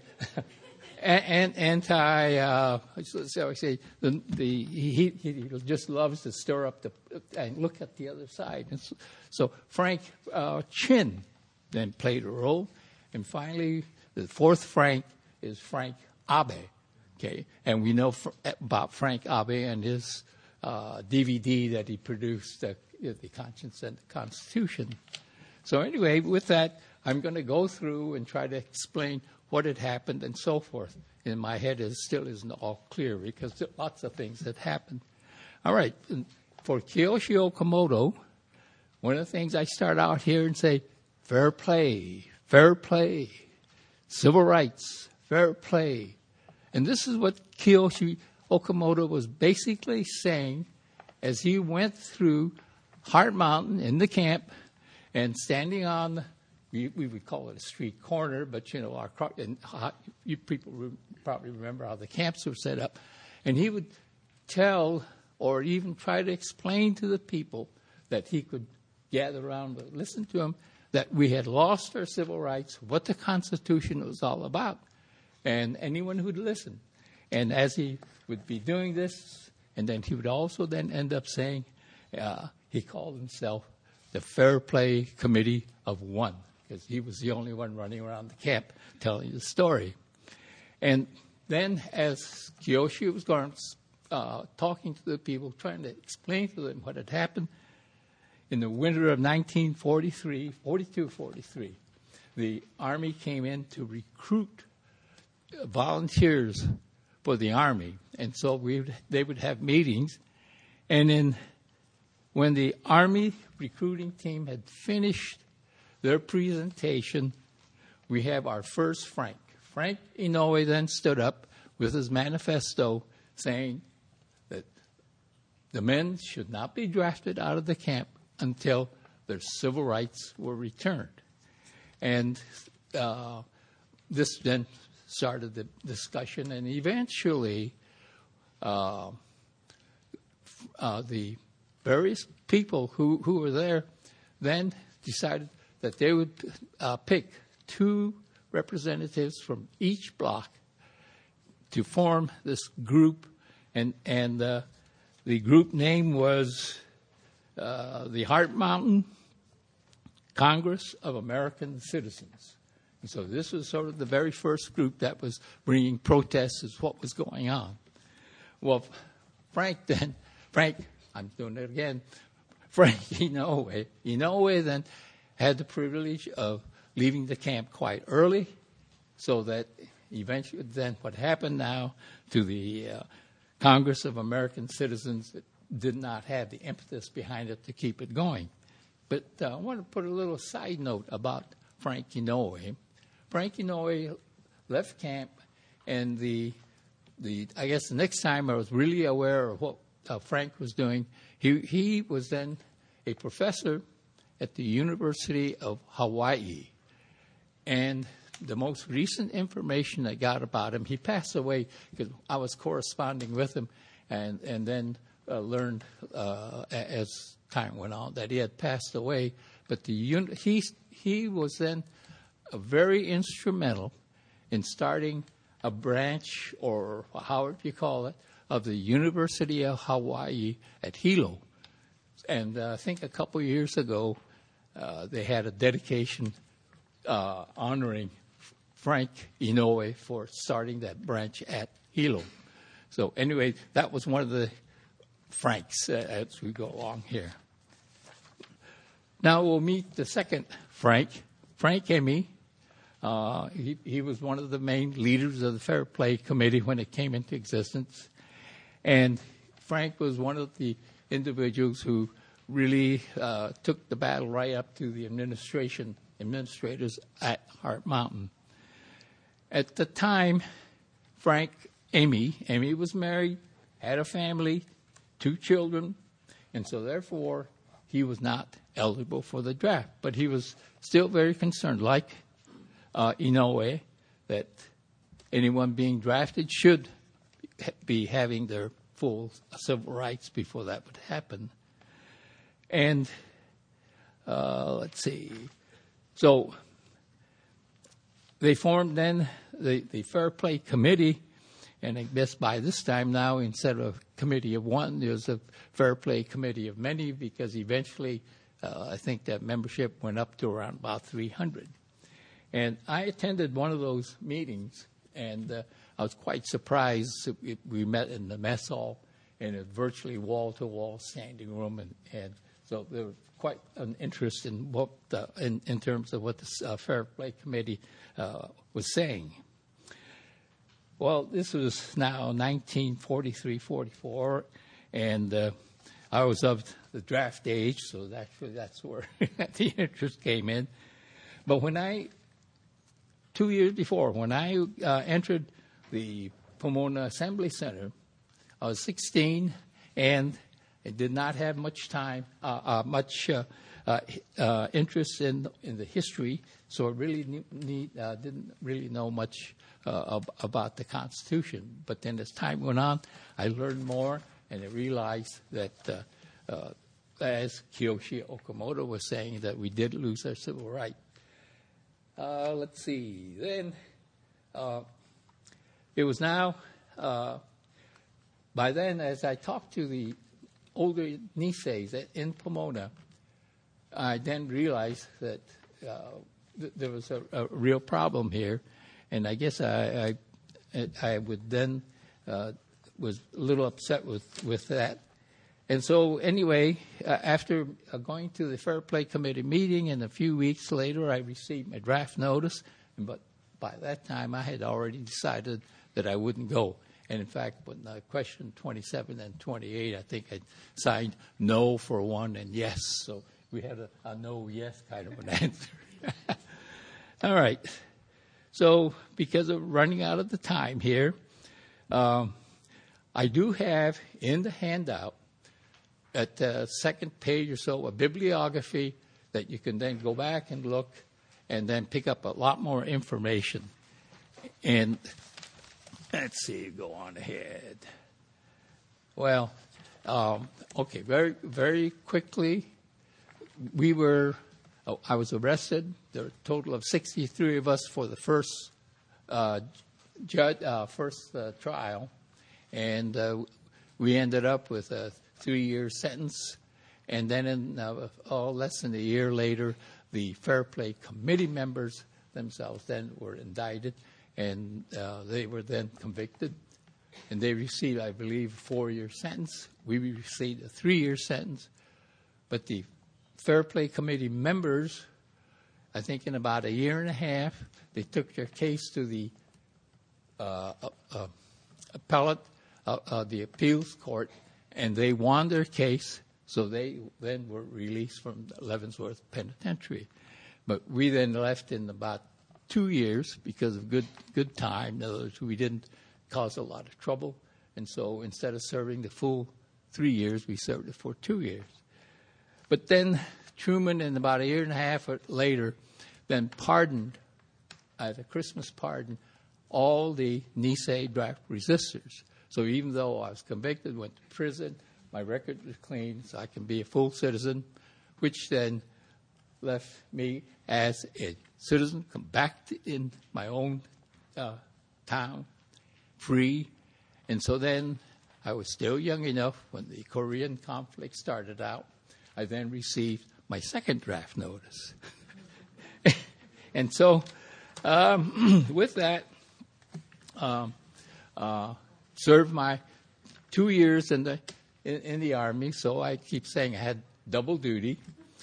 And anti, uh, so I say, the, the he, he just loves to stir up the and look at the other side. And so, so Frank uh, Chin then played a role, and finally the fourth Frank is Frank Abe. Okay, and we know fr- about Frank Abe and his uh, D V D that he produced, uh, The Conscience and the Constitution. So anyway, with that, I'm going to go through and try to explain what had happened and so forth. In my head, it still isn't all clear because there are lots of things that happened. All right, for Kiyoshi Okamoto, one of the things I start out here and say, fair play, fair play, civil rights, fair play. And this is what Kiyoshi Okamoto was basically saying as he went through Heart Mountain in the camp and standing on, we, we would call it a street corner, but, you know, our and you people re- probably remember how the camps were set up. And he would tell or even try to explain to the people that he could gather around and listen to him that we had lost our civil rights, what the Constitution was all about, and anyone who'd listen. And as he would be doing this, and then he would also then end up saying, uh, he called himself the Fair Play Committee of One, because he was the only one running around the camp telling the story. And then as Kiyoshi was going, uh, talking to the people, trying to explain to them what had happened, in the winter of nineteen forty-three, forty-two forty-three, the Army came in to recruit volunteers for the Army. And so we would, they would have meetings. And in, when the Army recruiting team had finished their presentation, we have our first Frank. Frank Inoue then stood up with his manifesto saying that the men should not be drafted out of the camp until their civil rights were returned. And uh, this then started the discussion, and eventually uh, uh, the various people who, who were there then decided that they would uh, pick two representatives from each block to form this group, and, and uh, the group name was uh, the Heart Mountain Congress of American Citizens. And so this was sort of the very first group that was bringing protests as what was going on. Well, Frank then, Frank, I'm doing it again, Frank Inoue, Inoue then had the privilege of leaving the camp quite early, so that eventually then what happened now to the uh, Congress of American Citizens did not have the impetus behind it to keep it going. But uh, I want to put a little side note about Frank Inoue. Frank Inoue left camp, and the the I guess the next time I was really aware of what uh, Frank was doing, he he was then a professor at the University of Hawaii. And the most recent information I got about him, he passed away because I was corresponding with him, and and then uh, learned uh, as time went on that he had passed away. But the he he was then very instrumental in starting a branch, or however you call it, of the University of Hawaii at Hilo. And uh, I think a couple of years ago, uh, they had a dedication uh, honoring Frank Inoue for starting that branch at Hilo. So anyway, that was one of the Franks uh, as we go along here. Now we'll meet the second Frank, Frank Emmy. Uh, he, he was one of the main leaders of the Fair Play Committee when it came into existence. And Frank was one of the individuals who really uh, took the battle right up to the administration, administrators at Heart Mountain. At the time, Frank Emmy, Emmy was married, had a family, two children, and so therefore he was not eligible for the draft. But he was still very concerned, like uh, Inoue, that anyone being drafted should be having their full civil rights before that would happen. And uh, let's see. So they formed then the, the Fair Play Committee, and I guess by this time now, instead of a committee of one, there's a Fair Play Committee of many, because eventually uh, I think that membership went up to around about three hundred. And I attended one of those meetings, and uh, I was quite surprised. We met in the mess hall in a virtually wall-to-wall standing room, and, and So there was quite an interest in what the, in, in terms of what the uh, Fair Play Committee uh, was saying. Well, this was now nineteen forty-three forty-four, and uh, I was of the draft age, so actually that's where the interest came in. But when I, two years before, when I uh, entered the Pomona Assembly Center, I was sixteen, and I did not have much time, uh, uh, much uh, uh, uh, interest in in the history, so I really need, need, uh, didn't really know much uh, ab- about the Constitution. But then as time went on, I learned more, and I realized that, uh, uh, as Kiyoshi Okamoto was saying, that we did lose our civil rights. Uh, let's see. Then uh, it was now, uh, by then, as I talked to the older Niseis in Pomona, I then realized that uh, th- there was a, a real problem here. And I guess I, I, I would then uh, was a little upset with, with that. And so anyway, uh, after uh, going to the Fair Play Committee meeting, and a few weeks later I received my draft notice, and, but by that time I had already decided that I wouldn't go. And in fact, when uh, question twenty-seven and twenty-eight, I think I signed no for one and yes. So we had a, a no-yes kind of an answer. All right. So because of running out of the time here, um, I do have in the handout at the second page or so a bibliography that you can then go back and look and then pick up a lot more information. And let's see, go on ahead. Well, um, okay, very, very quickly, we were, oh, I was arrested. There were a total of sixty-three of us for the first uh, judge, uh, first uh, trial, and uh, we ended up with a three-year sentence. And then, in uh, oh, less than a year later, the Fair Play Committee members themselves then were indicted, and uh, they were then convicted. And they received, I believe, a four-year sentence. We received a three-year sentence. But the Fair Play Committee members, I think in about a year and a half, they took their case to the uh, uh, uh, appellate, uh, uh, the appeals court, and they won their case, so they then were released from Leavenworth Penitentiary. But we then left in about two years because of good good time. In other words, we didn't cause a lot of trouble, and so instead of serving the full three years, we served it for two years. But then Truman, in about a year and a half later, then pardoned, at a Christmas pardon, all the Nisei draft resistors. So even though I was convicted, went to prison, my record was clean, so I can be a full citizen, which then left me as a citizen, come back to, in my own uh, town, free. And so then I was still young enough when the Korean conflict started out. I then received my second draft notice. And so um, with that, um, uh, served my two years in the in, in the Army, so I keep saying I had double duty.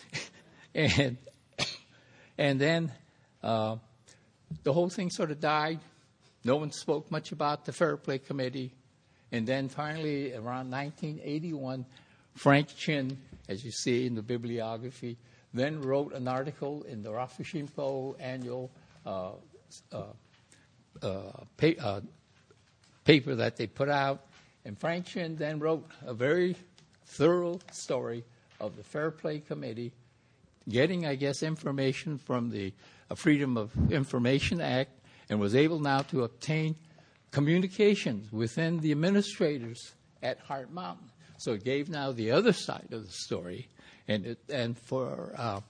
and and then uh, the whole thing sort of died. No one spoke much about the Fair Play Committee. And then finally, around nineteen eighty-one, Frank Chin, as you see in the bibliography, then wrote an article in the Rafushimpo annual uh, uh, uh, pa- uh, paper that they put out. And Frank Chin then wrote a very thorough story of the Fair Play Committee, getting, I guess, information from the uh, Freedom of Information Act, and was able now to obtain communications within the administrators at Hart Mountain. So it gave now the other side of the story. And it, and for uh,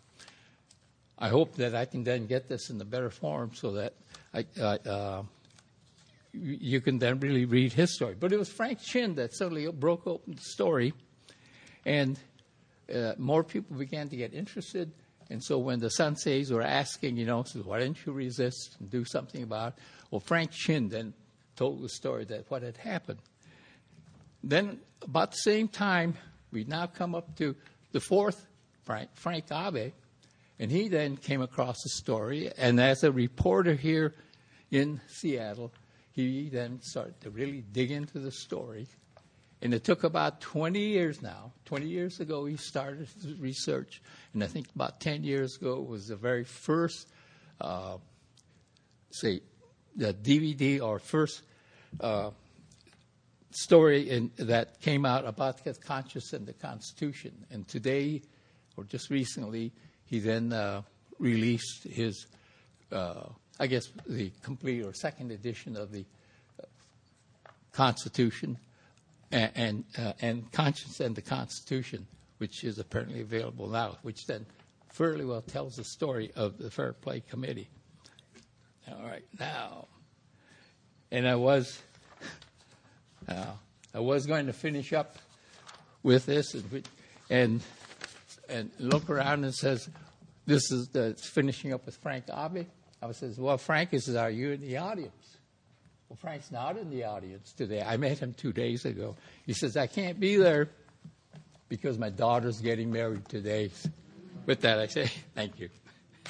I hope that I can then get this in a better form so that I, uh, uh, you can then really read his story. But it was Frank Chin that suddenly broke open the story, and uh, more people began to get interested. And so when the Sanseis were asking, you know, so why didn't you resist and do something about it? Well, Frank Chin then told the story that what had happened. Then about the same time, we now come up to the the fourth, Frank, Frank Abe, and he then came across the story. And as a reporter here in Seattle, he then started to really dig into the story. And it took about twenty years now. twenty years ago, he started his research. And I think about ten years ago was the very first, uh, say, the D V D or first uh, story in, that came out about the conscience and the Constitution. And today, or just recently, he then uh, released his, uh, I guess, the complete or second edition of the Constitution and and, uh, and Conscience and the Constitution, which is apparently available now, which then fairly well tells the story of the Fair Play Committee. All right, now, and I was, uh, I was going to finish up with this, and and, and look around and says, this is the finishing up with Frank Abe. I says, well, Frank, is are you in the audience? Well, Frank's not in the audience today. I met him two days ago. He says, I can't be there because my daughter's getting married today. With that, I say, thank you.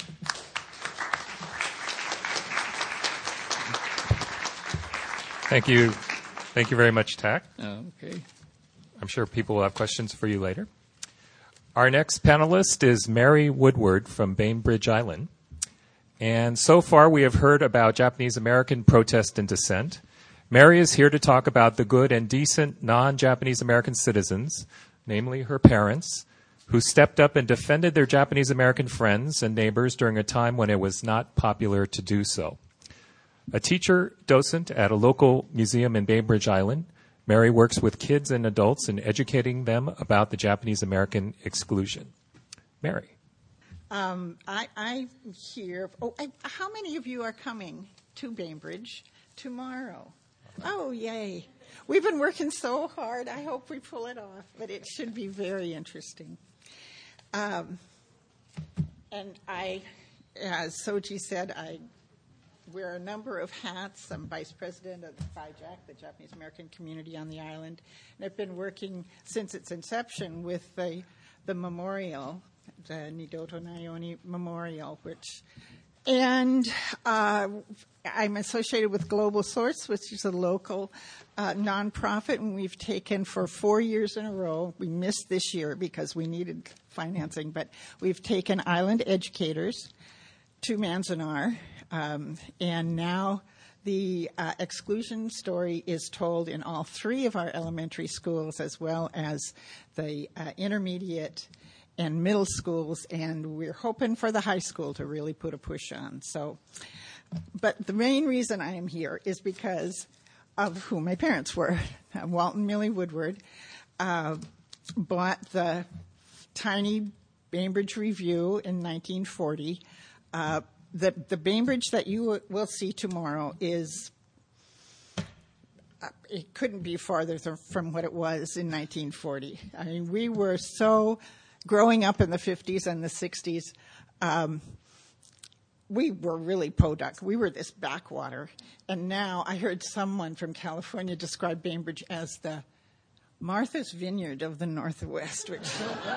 Thank you. Thank you very much, Tak. Okay. I'm sure people will have questions for you later. Our next panelist is Mary Woodward from Bainbridge Island. And so far we have heard about Japanese American protest and dissent. Mary is here to talk about the good and decent non-Japanese American citizens, namely her parents, who stepped up and defended their Japanese American friends and neighbors during a time when it was not popular to do so. A teacher docent at a local museum in Bainbridge Island, Mary works with kids and adults in educating them about the Japanese American exclusion. Mary. Um, I, I'm here. Oh, I, how many of you are coming to Bainbridge tomorrow? Oh, yay. We've been working so hard. I hope we pull it off, but it should be very interesting. Um, and I, as Soji said, I wear a number of hats. I'm vice president of the F I J A C, the Japanese American community on the island, and I've been working since its inception with the, the memorial, the Nidoto Nayoni Memorial, which, and uh, I'm associated with Global Source, which is a local uh, nonprofit, and we've taken for four years in a row. We missed this year because we needed financing, but we've taken island educators to Manzanar, um, and now the uh, exclusion story is told in all three of our elementary schools, as well as the uh, intermediate and middle schools, and we're hoping for the high school to really put a push on. So, but the main reason I am here is because of who my parents were. Walt and Millie Woodward uh, bought the tiny Bainbridge Review in nineteen forty. Uh, the, the Bainbridge that you will see tomorrow is, uh, it couldn't be farther th- from what it was in nineteen forty. I mean, we were so, growing up in the fifties and the sixties, um, we were really podunk. We were this backwater. And now I heard someone from California describe Bainbridge as the Martha's Vineyard of the Northwest, which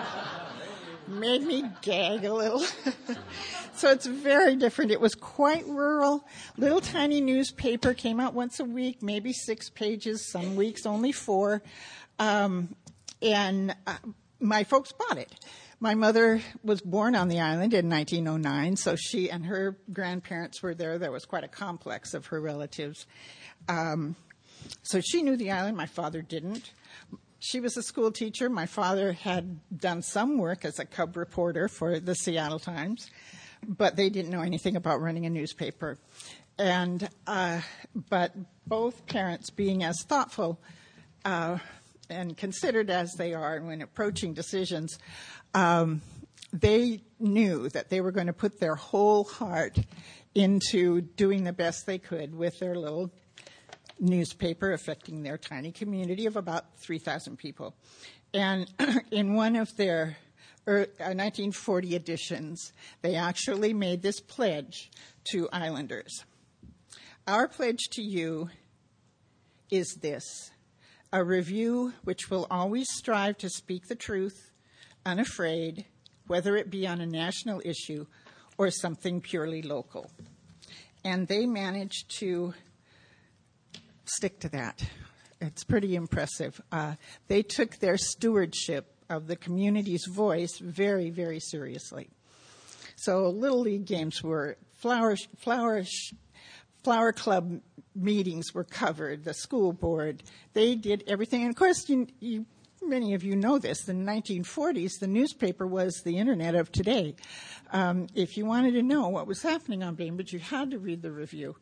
made me gag a little. So it's very different. It was quite rural. Little tiny newspaper, came out once a week, maybe six pages, some weeks only four. Um, and uh, my folks bought it. My mother was born on the island in nineteen oh nine, so she and her grandparents were there. There was quite a complex of her relatives. Um, so she knew the island. My father didn't. She was a school teacher. My father had done some work as a cub reporter for the Seattle Times, but they didn't know anything about running a newspaper. And uh, but both parents, being as thoughtful uh, and considered as they are when approaching decisions, um, they knew that they were going to put their whole heart into doing the best they could with their little newspaper affecting their tiny community of about three thousand people. And in one of their er, uh, nineteen forty editions, they actually made this pledge to islanders. Our pledge to you is this: a review which will always strive to speak the truth, unafraid, whether it be on a national issue or something purely local. And they managed to stick to that. It's pretty impressive. Uh, they took their stewardship of the community's voice very, very seriously. So Little League games were, flower, flower, flower club meetings were covered, the school board. They did everything. And, of course, you, you, many of you know this. In the nineteen forties, the newspaper was the Internet of today. Um, if you wanted to know what was happening on Bainbridge, you had to read the review.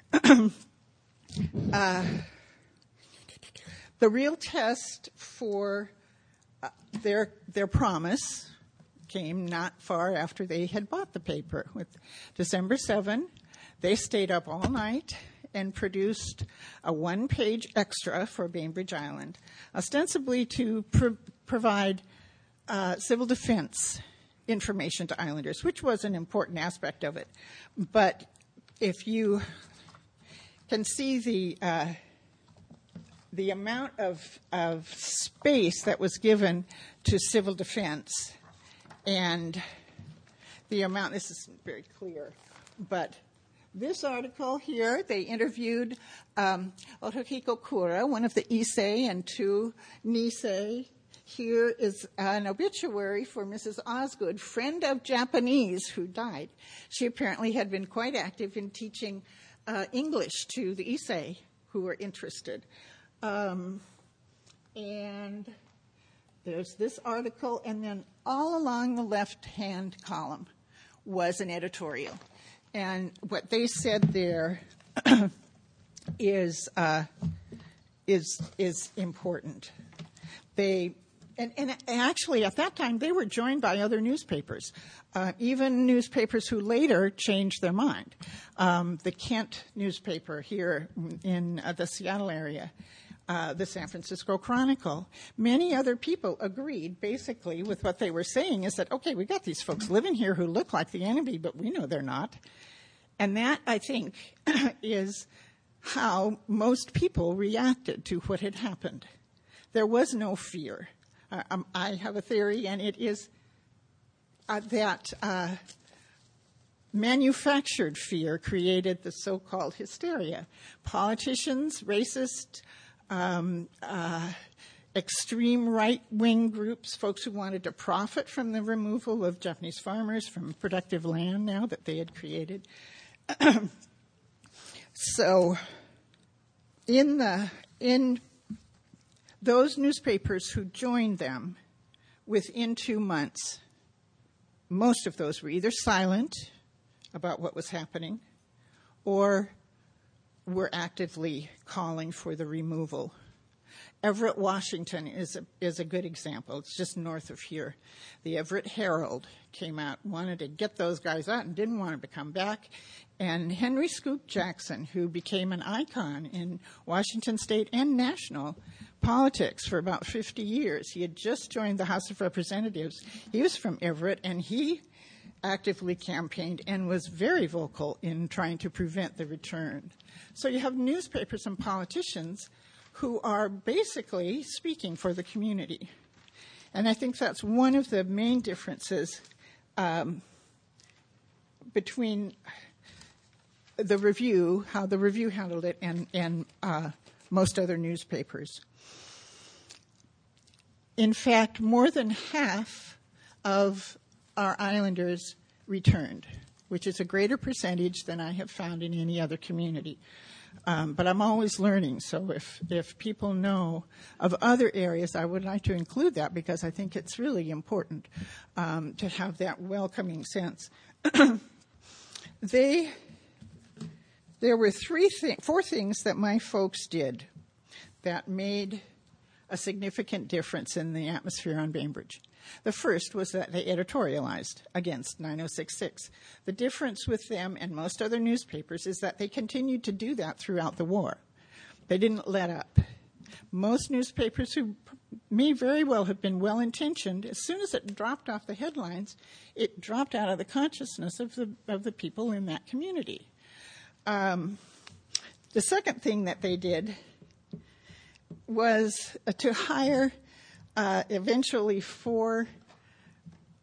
uh, the real test for uh, their their promise came not far after they had bought the paper. With December seventh, they stayed up all night and produced a one-page extra for Bainbridge Island, ostensibly to pro- provide uh, civil defense information to islanders, which was an important aspect of it. But if you can see the uh, the amount of, of space that was given to civil defense and the amount, this isn't very clear, but this article here, they interviewed um, Otohiko Kura, one of the Issei and two Nisei. Here is an obituary for Missus Osgood, friend of Japanese who died. She apparently had been quite active in teaching uh, English to the Issei who were interested. Um, and there's this article, and then all along the left-hand column was an editorial. And what they said there is uh, is is important. They and, and actually at that time they were joined by other newspapers, uh, even newspapers who later changed their mind. Um, the Kent newspaper here in uh, the Seattle area. Uh, the San Francisco Chronicle. Many other people agreed basically with what they were saying is that, okay, we got these folks living here who look like the enemy, but we know they're not. And that, I think, is how most people reacted to what had happened. There was no fear. Uh, um, I have a theory, and it is uh, that uh, manufactured fear created the so-called hysteria. Politicians, racists, Um, uh, extreme right-wing groups, folks who wanted to profit from the removal of Japanese farmers from productive land now that they had created. So in the in those newspapers who joined them, within two months, most of those were either silent about what was happening or were actively calling for the removal. Everett, Washington is a, is a good example. It's just north of here. The Everett Herald came out, wanted to get those guys out and didn't want them to come back. And Henry Scoop Jackson, who became an icon in Washington state and national politics for about fifty years. He had just joined the House of Representatives. He was from Everett, and he actively campaigned and was very vocal in trying to prevent the return. So you have newspapers and politicians who are basically speaking for the community. And I think that's one of the main differences um, between the Review, how the Review handled it, and, and uh, most other newspapers. In fact, more than half of our islanders returned, which is a greater percentage than I have found in any other community. Um, but I'm always learning, so if, if people know of other areas, I would like to include that because I think it's really important um, to have that welcoming sense. they, there were three, thi- four things that my folks did that made a significant difference in the atmosphere on Bainbridge. The first was that they editorialized against nine oh six six. The difference with them and most other newspapers is that they continued to do that throughout the war. They didn't let up. Most newspapers who may very well have been well-intentioned, as soon as it dropped off the headlines, it dropped out of the consciousness of the of the people in that community. Um, the second thing that they did was uh, to hire uh, eventually four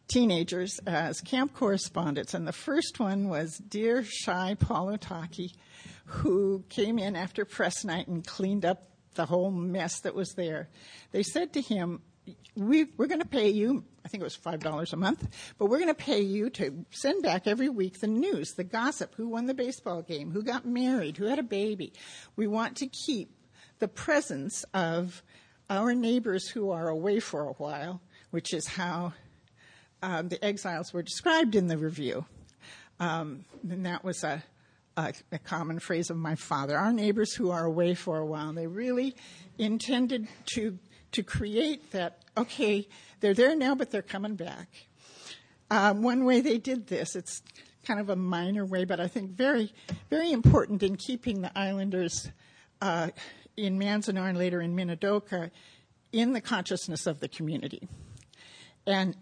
teenagers as camp correspondents. And the first one was dear, shy Paul Otaki, who came in after press night and cleaned up the whole mess that was there. They said to him, we, we're going to pay you, I think it was five dollars a month, but we're going to pay you to send back every week the news, the gossip, who won the baseball game, who got married, who had a baby. We want to keep the presence of our neighbors who are away for a while, which is how um, the exiles were described in the review. Um, and that was a, a, a common phrase of my father. Our neighbors who are away for a while. They really intended to to create that, okay, they're there now, but they're coming back. Um, one way they did this, it's kind of a minor way, but I think very, very important in keeping the islanders uh, in Manzanar and later in Minidoka in the consciousness of the community. And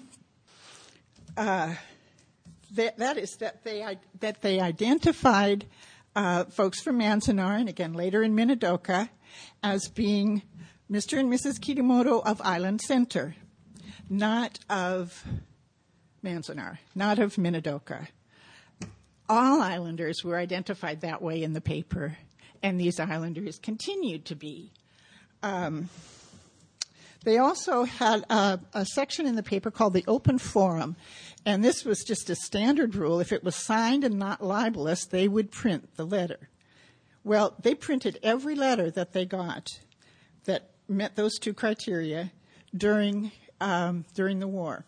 uh, that, that is that they that they identified uh, folks from Manzanar and again later in Minidoka as being Mister and Missus Kitamoto of Island Center, not of Manzanar, not of Minidoka. All islanders were identified that way in the paper, and these islanders continued to be. Um, they also had a, a section in the paper called the Open Forum, and this was just a standard rule. If it was signed and not libelous, they would print the letter. Well, they printed every letter that they got that met those two criteria during um, during the war.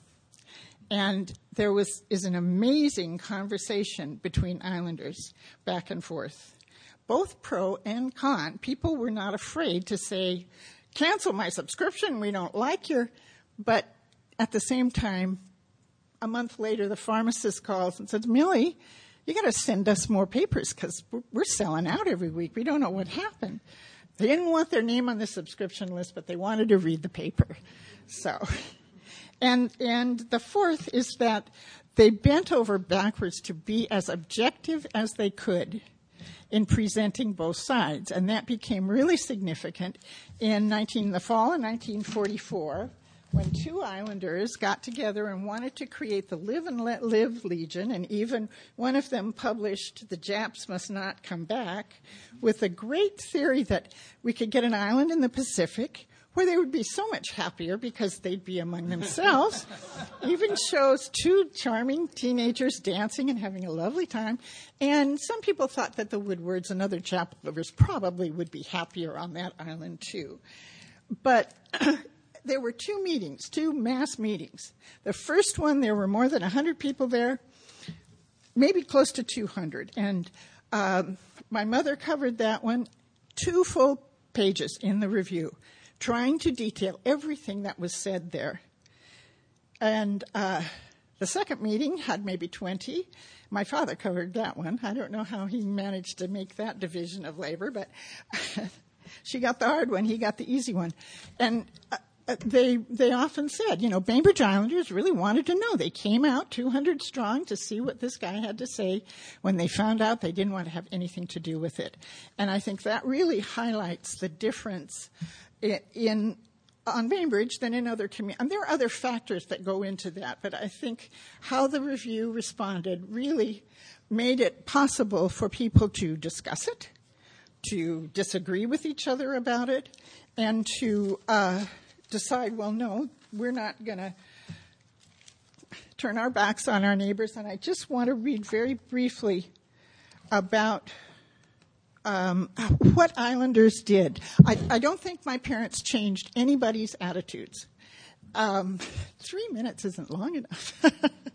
And there was is an amazing conversation between islanders back and forth, both pro and con. People were not afraid to say, cancel my subscription, we don't like your, but at the same time, a month later, the pharmacist calls and says, Millie, you got to send us more papers because we're, we're selling out every week. We don't know what happened. They didn't want their name on the subscription list, but they wanted to read the paper. So, and and the fourth is that they bent over backwards to be as objective as they could in presenting both sides, and that became really significant in nineteen the fall of nineteen forty-four, when two islanders got together and wanted to create the Live and Let Live Legion, and even one of them published The Japs Must Not Come Back, with a great theory that we could get an island in the Pacific where they would be so much happier because they'd be among themselves. Even shows two charming teenagers dancing and having a lovely time. And some people thought that the Woodwards and other chapel lovers probably would be happier on that island too. But there were two meetings, two mass meetings. The first one, there were more than one hundred people there, maybe close to two hundred. And um, my mother covered that one, two full pages in the review, trying to detail everything that was said there. And uh, the second meeting had maybe twenty. My father covered that one. I don't know how he managed to make that division of labor, but she got the hard one, he got the easy one. And uh, They they often said, you know, Bainbridge Islanders really wanted to know. They came out two hundred strong to see what this guy had to say. When they found out, they didn't want to have anything to do with it. And I think that really highlights the difference in, in on Bainbridge than in other communities. And there are other factors that go into that, but I think how the review responded really made it possible for people to discuss it, to disagree with each other about it, and to uh, decide, well, no, we're not going to turn our backs on our neighbors. And I just want to read very briefly about um, what Islanders did. I, I don't think my parents changed anybody's attitudes. Um, three minutes isn't long enough.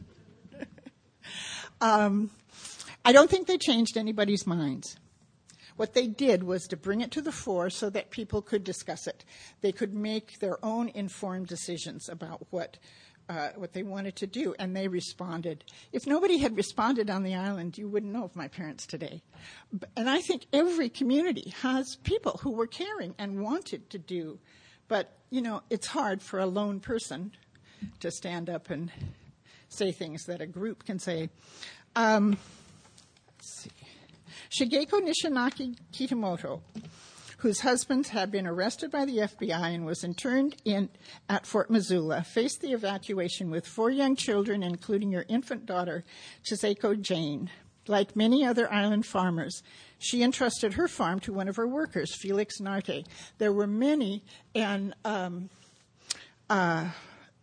um, I don't think they changed anybody's minds. What they did was to bring it to the fore so that people could discuss it. They could make their own informed decisions about what uh, what they wanted to do, and they responded. If nobody had responded on the island, you wouldn't know of my parents today. And I think every community has people who were caring and wanted to do. But, you know, it's hard for a lone person to stand up and say things that a group can say. Um, let's see. Shigeko Nishinaki Kitamoto, whose husband had been arrested by the F B I and was interned in at Fort Missoula, faced the evacuation with four young children, including her infant daughter, Chiseko Jane. Like many other island farmers, she entrusted her farm to one of her workers, Felix Narte. There were many and um, uh,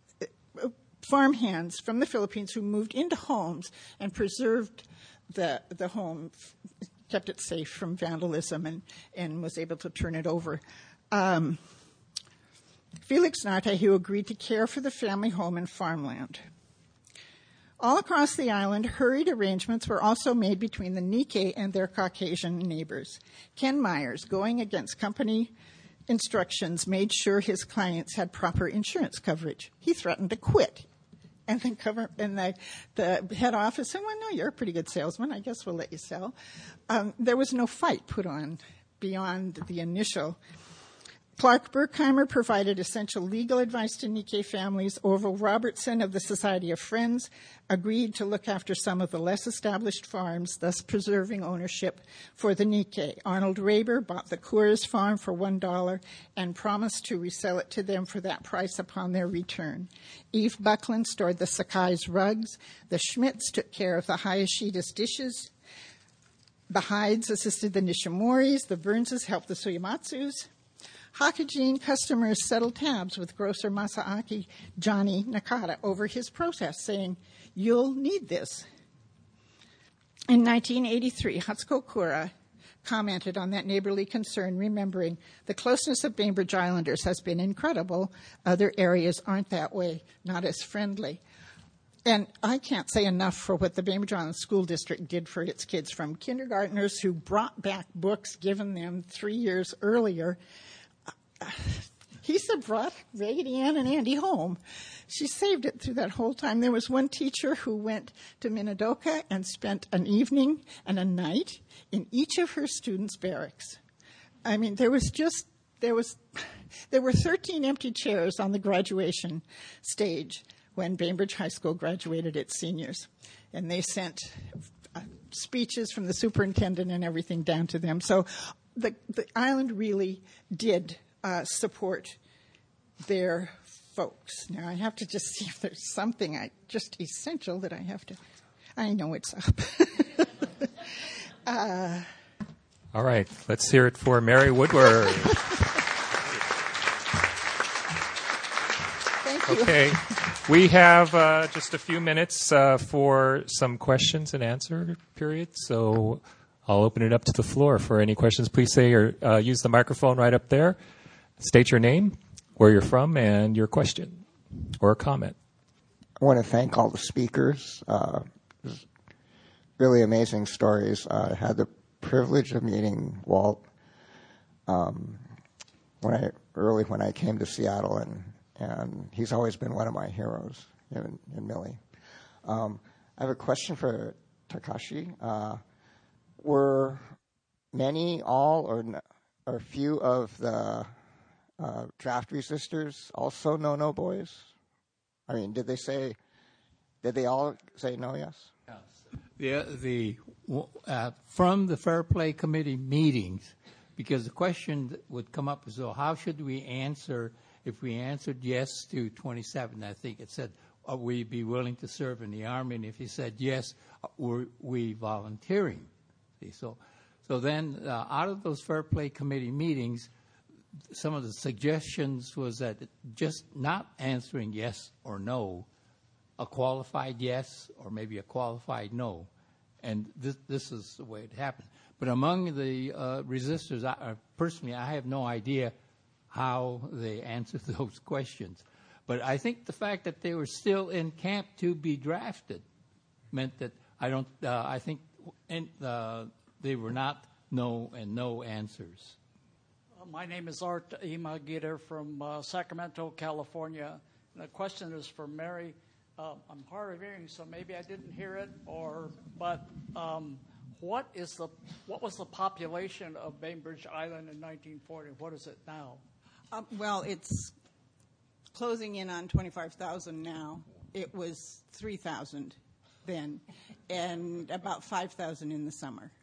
farmhands from the Philippines who moved into homes and preserved the the home, kept it safe from vandalism, and, and was able to turn it over. Um, Felix Narte, who agreed to care for the family home and farmland. All across the island, hurried arrangements were also made between the Nikkei and their Caucasian neighbors. Ken Myers, going against company instructions, made sure his clients had proper insurance coverage. He threatened to quit. And then cover, and the, the head office said, well, no, you're a pretty good salesman. I guess we'll let you sell. Um, there was no fight put on beyond the initial. Clark Berkheimer provided essential legal advice to Nikkei families. Orville Robertson of the Society of Friends agreed to look after some of the less established farms, thus preserving ownership for the Nikkei. Arnold Raber bought the Coors farm for one dollar and promised to resell it to them for that price upon their return. Eve Buckland stored the Sakai's rugs. The Schmidts took care of the Hayashida's dishes. The Hydes assisted the Nishimoris. The Burnses helped the Suyamatsus. Hakajin customers settled tabs with grocer Masaaki Johnny Nakata over his protest, saying, you'll need this. In nineteen eighty-three, Hatsuko Kura commented on that neighborly concern, remembering the closeness of Bainbridge Islanders has been incredible. Other areas aren't that way, not as friendly. And I can't say enough for what the Bainbridge Island School District did for its kids, from kindergartners who brought back books given them three years earlier. He brought Raggedy Ann and Andy home. She saved it through that whole time. There was one teacher who went to Minidoka and spent an evening and a night in each of her students' barracks. I mean, there was just, there was, there were thirteen empty chairs on the graduation stage when Bainbridge High School graduated its seniors. And they sent uh, speeches from the superintendent and everything down to them. So the, the island really did Uh, support their folks. Now, I have to just see if there's something I, just essential that I have to, I know it's up. uh, All right, let's hear it for Mary Woodward. Thank you. Okay, we have uh, just a few minutes uh, for some questions and answer period, so I'll open it up to the floor for any questions. Please say or uh, use the microphone right up there. State your name, where you're from, and your question or comment. I want to thank all the speakers. Uh, really amazing stories. I had the privilege of meeting Walt um, when I early when I came to Seattle, and, and he's always been one of my heroes in, in Millie. Um, I have a question for Takashi. Uh, were many, all, or, or few of the Uh, draft resistors also no-no boys? I mean, did they say, did they all say no, yes? Yes. The, the, uh, from the Fair Play Committee meetings, because the question that would come up is, so how should we answer if we answered yes to twenty-seven? I think it said, are we be willing to serve in the Army? And if you said yes, were we volunteering? See, so, so then uh, out of those Fair Play Committee meetings, some of the suggestions was that just not answering yes or no, a qualified yes or maybe a qualified no, and this this is the way it happened. But among the uh, resistors, I, uh, personally, I have no idea how they answered those questions. But I think the fact that they were still in camp to be drafted meant that I don't. Uh, I think in, uh, they were not no and no answers. My name is Art Imagider from uh, Sacramento, California. And the question is for Mary. Uh, I'm hard of hearing, so maybe I didn't hear it. Or, but um, what is the what was the population of Bainbridge Island in nineteen forty? What is it now? Um, well, it's closing in on twenty-five thousand now. It was three thousand then, and about five thousand in the summer.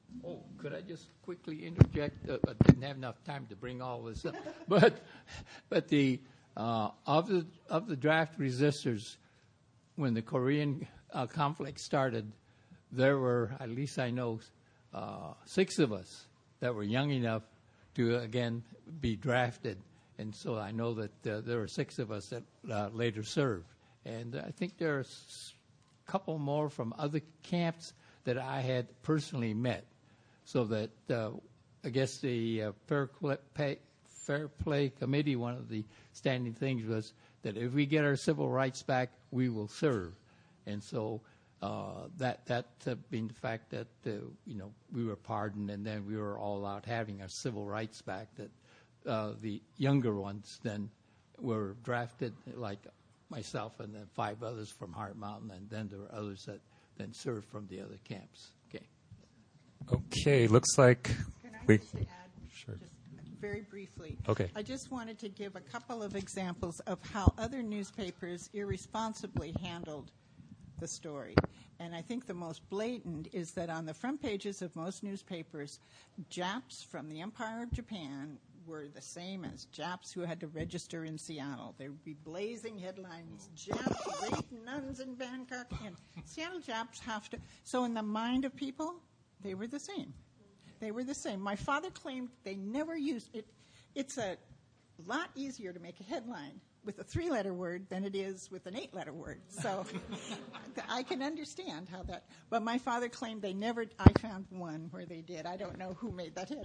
Oh, could I just quickly interject? Uh, I didn't have enough time to bring all this up, but but the uh, of the of the draft resistors, when the Korean uh, conflict started, there were, at least I know, uh, six of us that were young enough to again be drafted, and so I know that uh, there were six of us that uh, later served, and I think there are a couple more from other camps that I had personally met. So that uh, I guess the uh, Fair, Play, Fair Play Committee, one of the standing things was that if we get our civil rights back, we will serve. And so uh, that that uh, being the fact that uh, you know we were pardoned and then we were all out having our civil rights back, that uh, the younger ones then were drafted, like myself and then five others from Heart Mountain, and then there were others that then served from the other camps. Okay, looks like Can I we. just add, Sure. just very briefly? Okay. I just wanted to give a couple of examples of how other newspapers irresponsibly handled the story. And I think the most blatant is that on the front pages of most newspapers, Japs from the Empire of Japan were the same as Japs who had to register in Seattle. There would be blazing headlines, Japs rape nuns in Bangkok, and Seattle Japs have to. So in the mind of people, they were the same. They were the same. My father claimed they never used it. It's a lot easier to make a headline with a three-letter word than it is with an eight-letter word. So I can understand how that. But my father claimed they never. I found one where they did. I don't know who made that hit.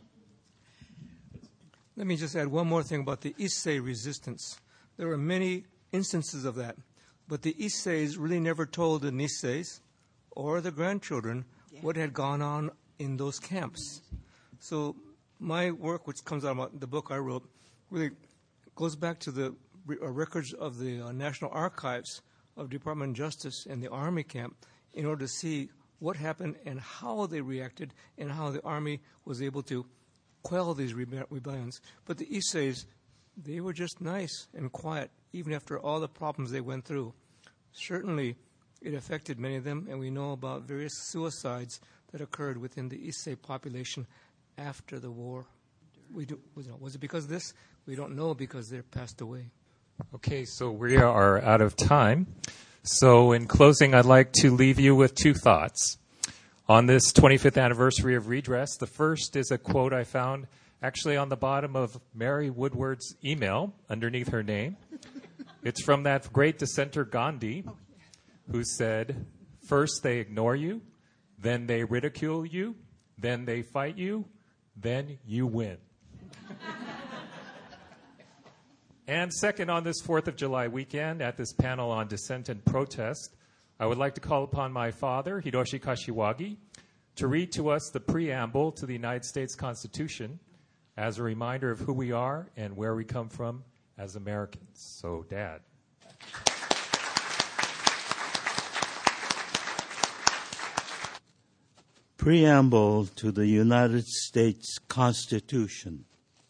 Let me just add one more thing about the Issei resistance. There were many instances of that, but the Isseis really never told the Nisseis or the grandchildren yeah. what had gone on in those camps. So my work, which comes out of the book I wrote, really goes back to the re- uh, records of the uh, National Archives of Department of Justice and the Army camp in order to see what happened and how they reacted and how the Army was able to quell these rebe- rebellions. But the Isseis, they were just nice and quiet, even after all the problems they went through. Certainly, it affected many of them, and we know about various suicides that occurred within the Issei population after the war. We do, was it because of this? We don't know because they passed away. Okay, so we are out of time. So in closing, I'd like to leave you with two thoughts. On this twenty-fifth anniversary of Redress, the first is a quote I found actually on the bottom of Mary Woodward's email underneath her name. It's from that great dissenter Gandhi, who said, first they ignore you, then they ridicule you, then they fight you, then you win. And second, on this fourth of July weekend, at this panel on dissent and protest, I would like to call upon my father, Hiroshi Kashiwagi, to read to us the preamble to the United States Constitution as a reminder of who we are and where we come from as Americans. So, Dad. Preamble to the United States Constitution.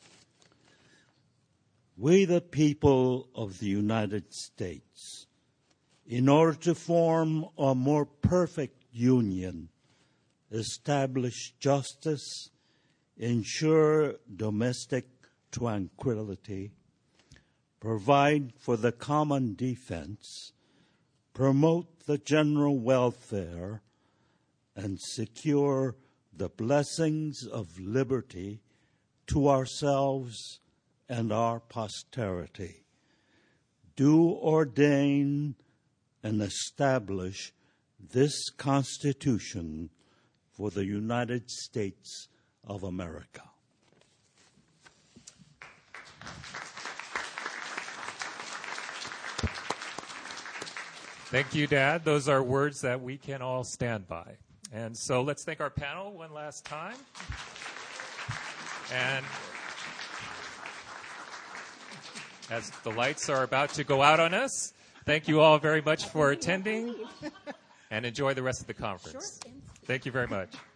We, the people of the United States, in order to form a more perfect union, establish justice, ensure domestic tranquility, provide for the common defense, promote the general welfare, and secure the blessings of liberty to ourselves and our posterity. Do ordain and establish this Constitution for the United States of America. Thank you, Dad. Those are words that we can all stand by. And so let's thank our panel one last time. And as the lights are about to go out on us, thank you all very much for attending, and enjoy the rest of the conference. Thank you very much.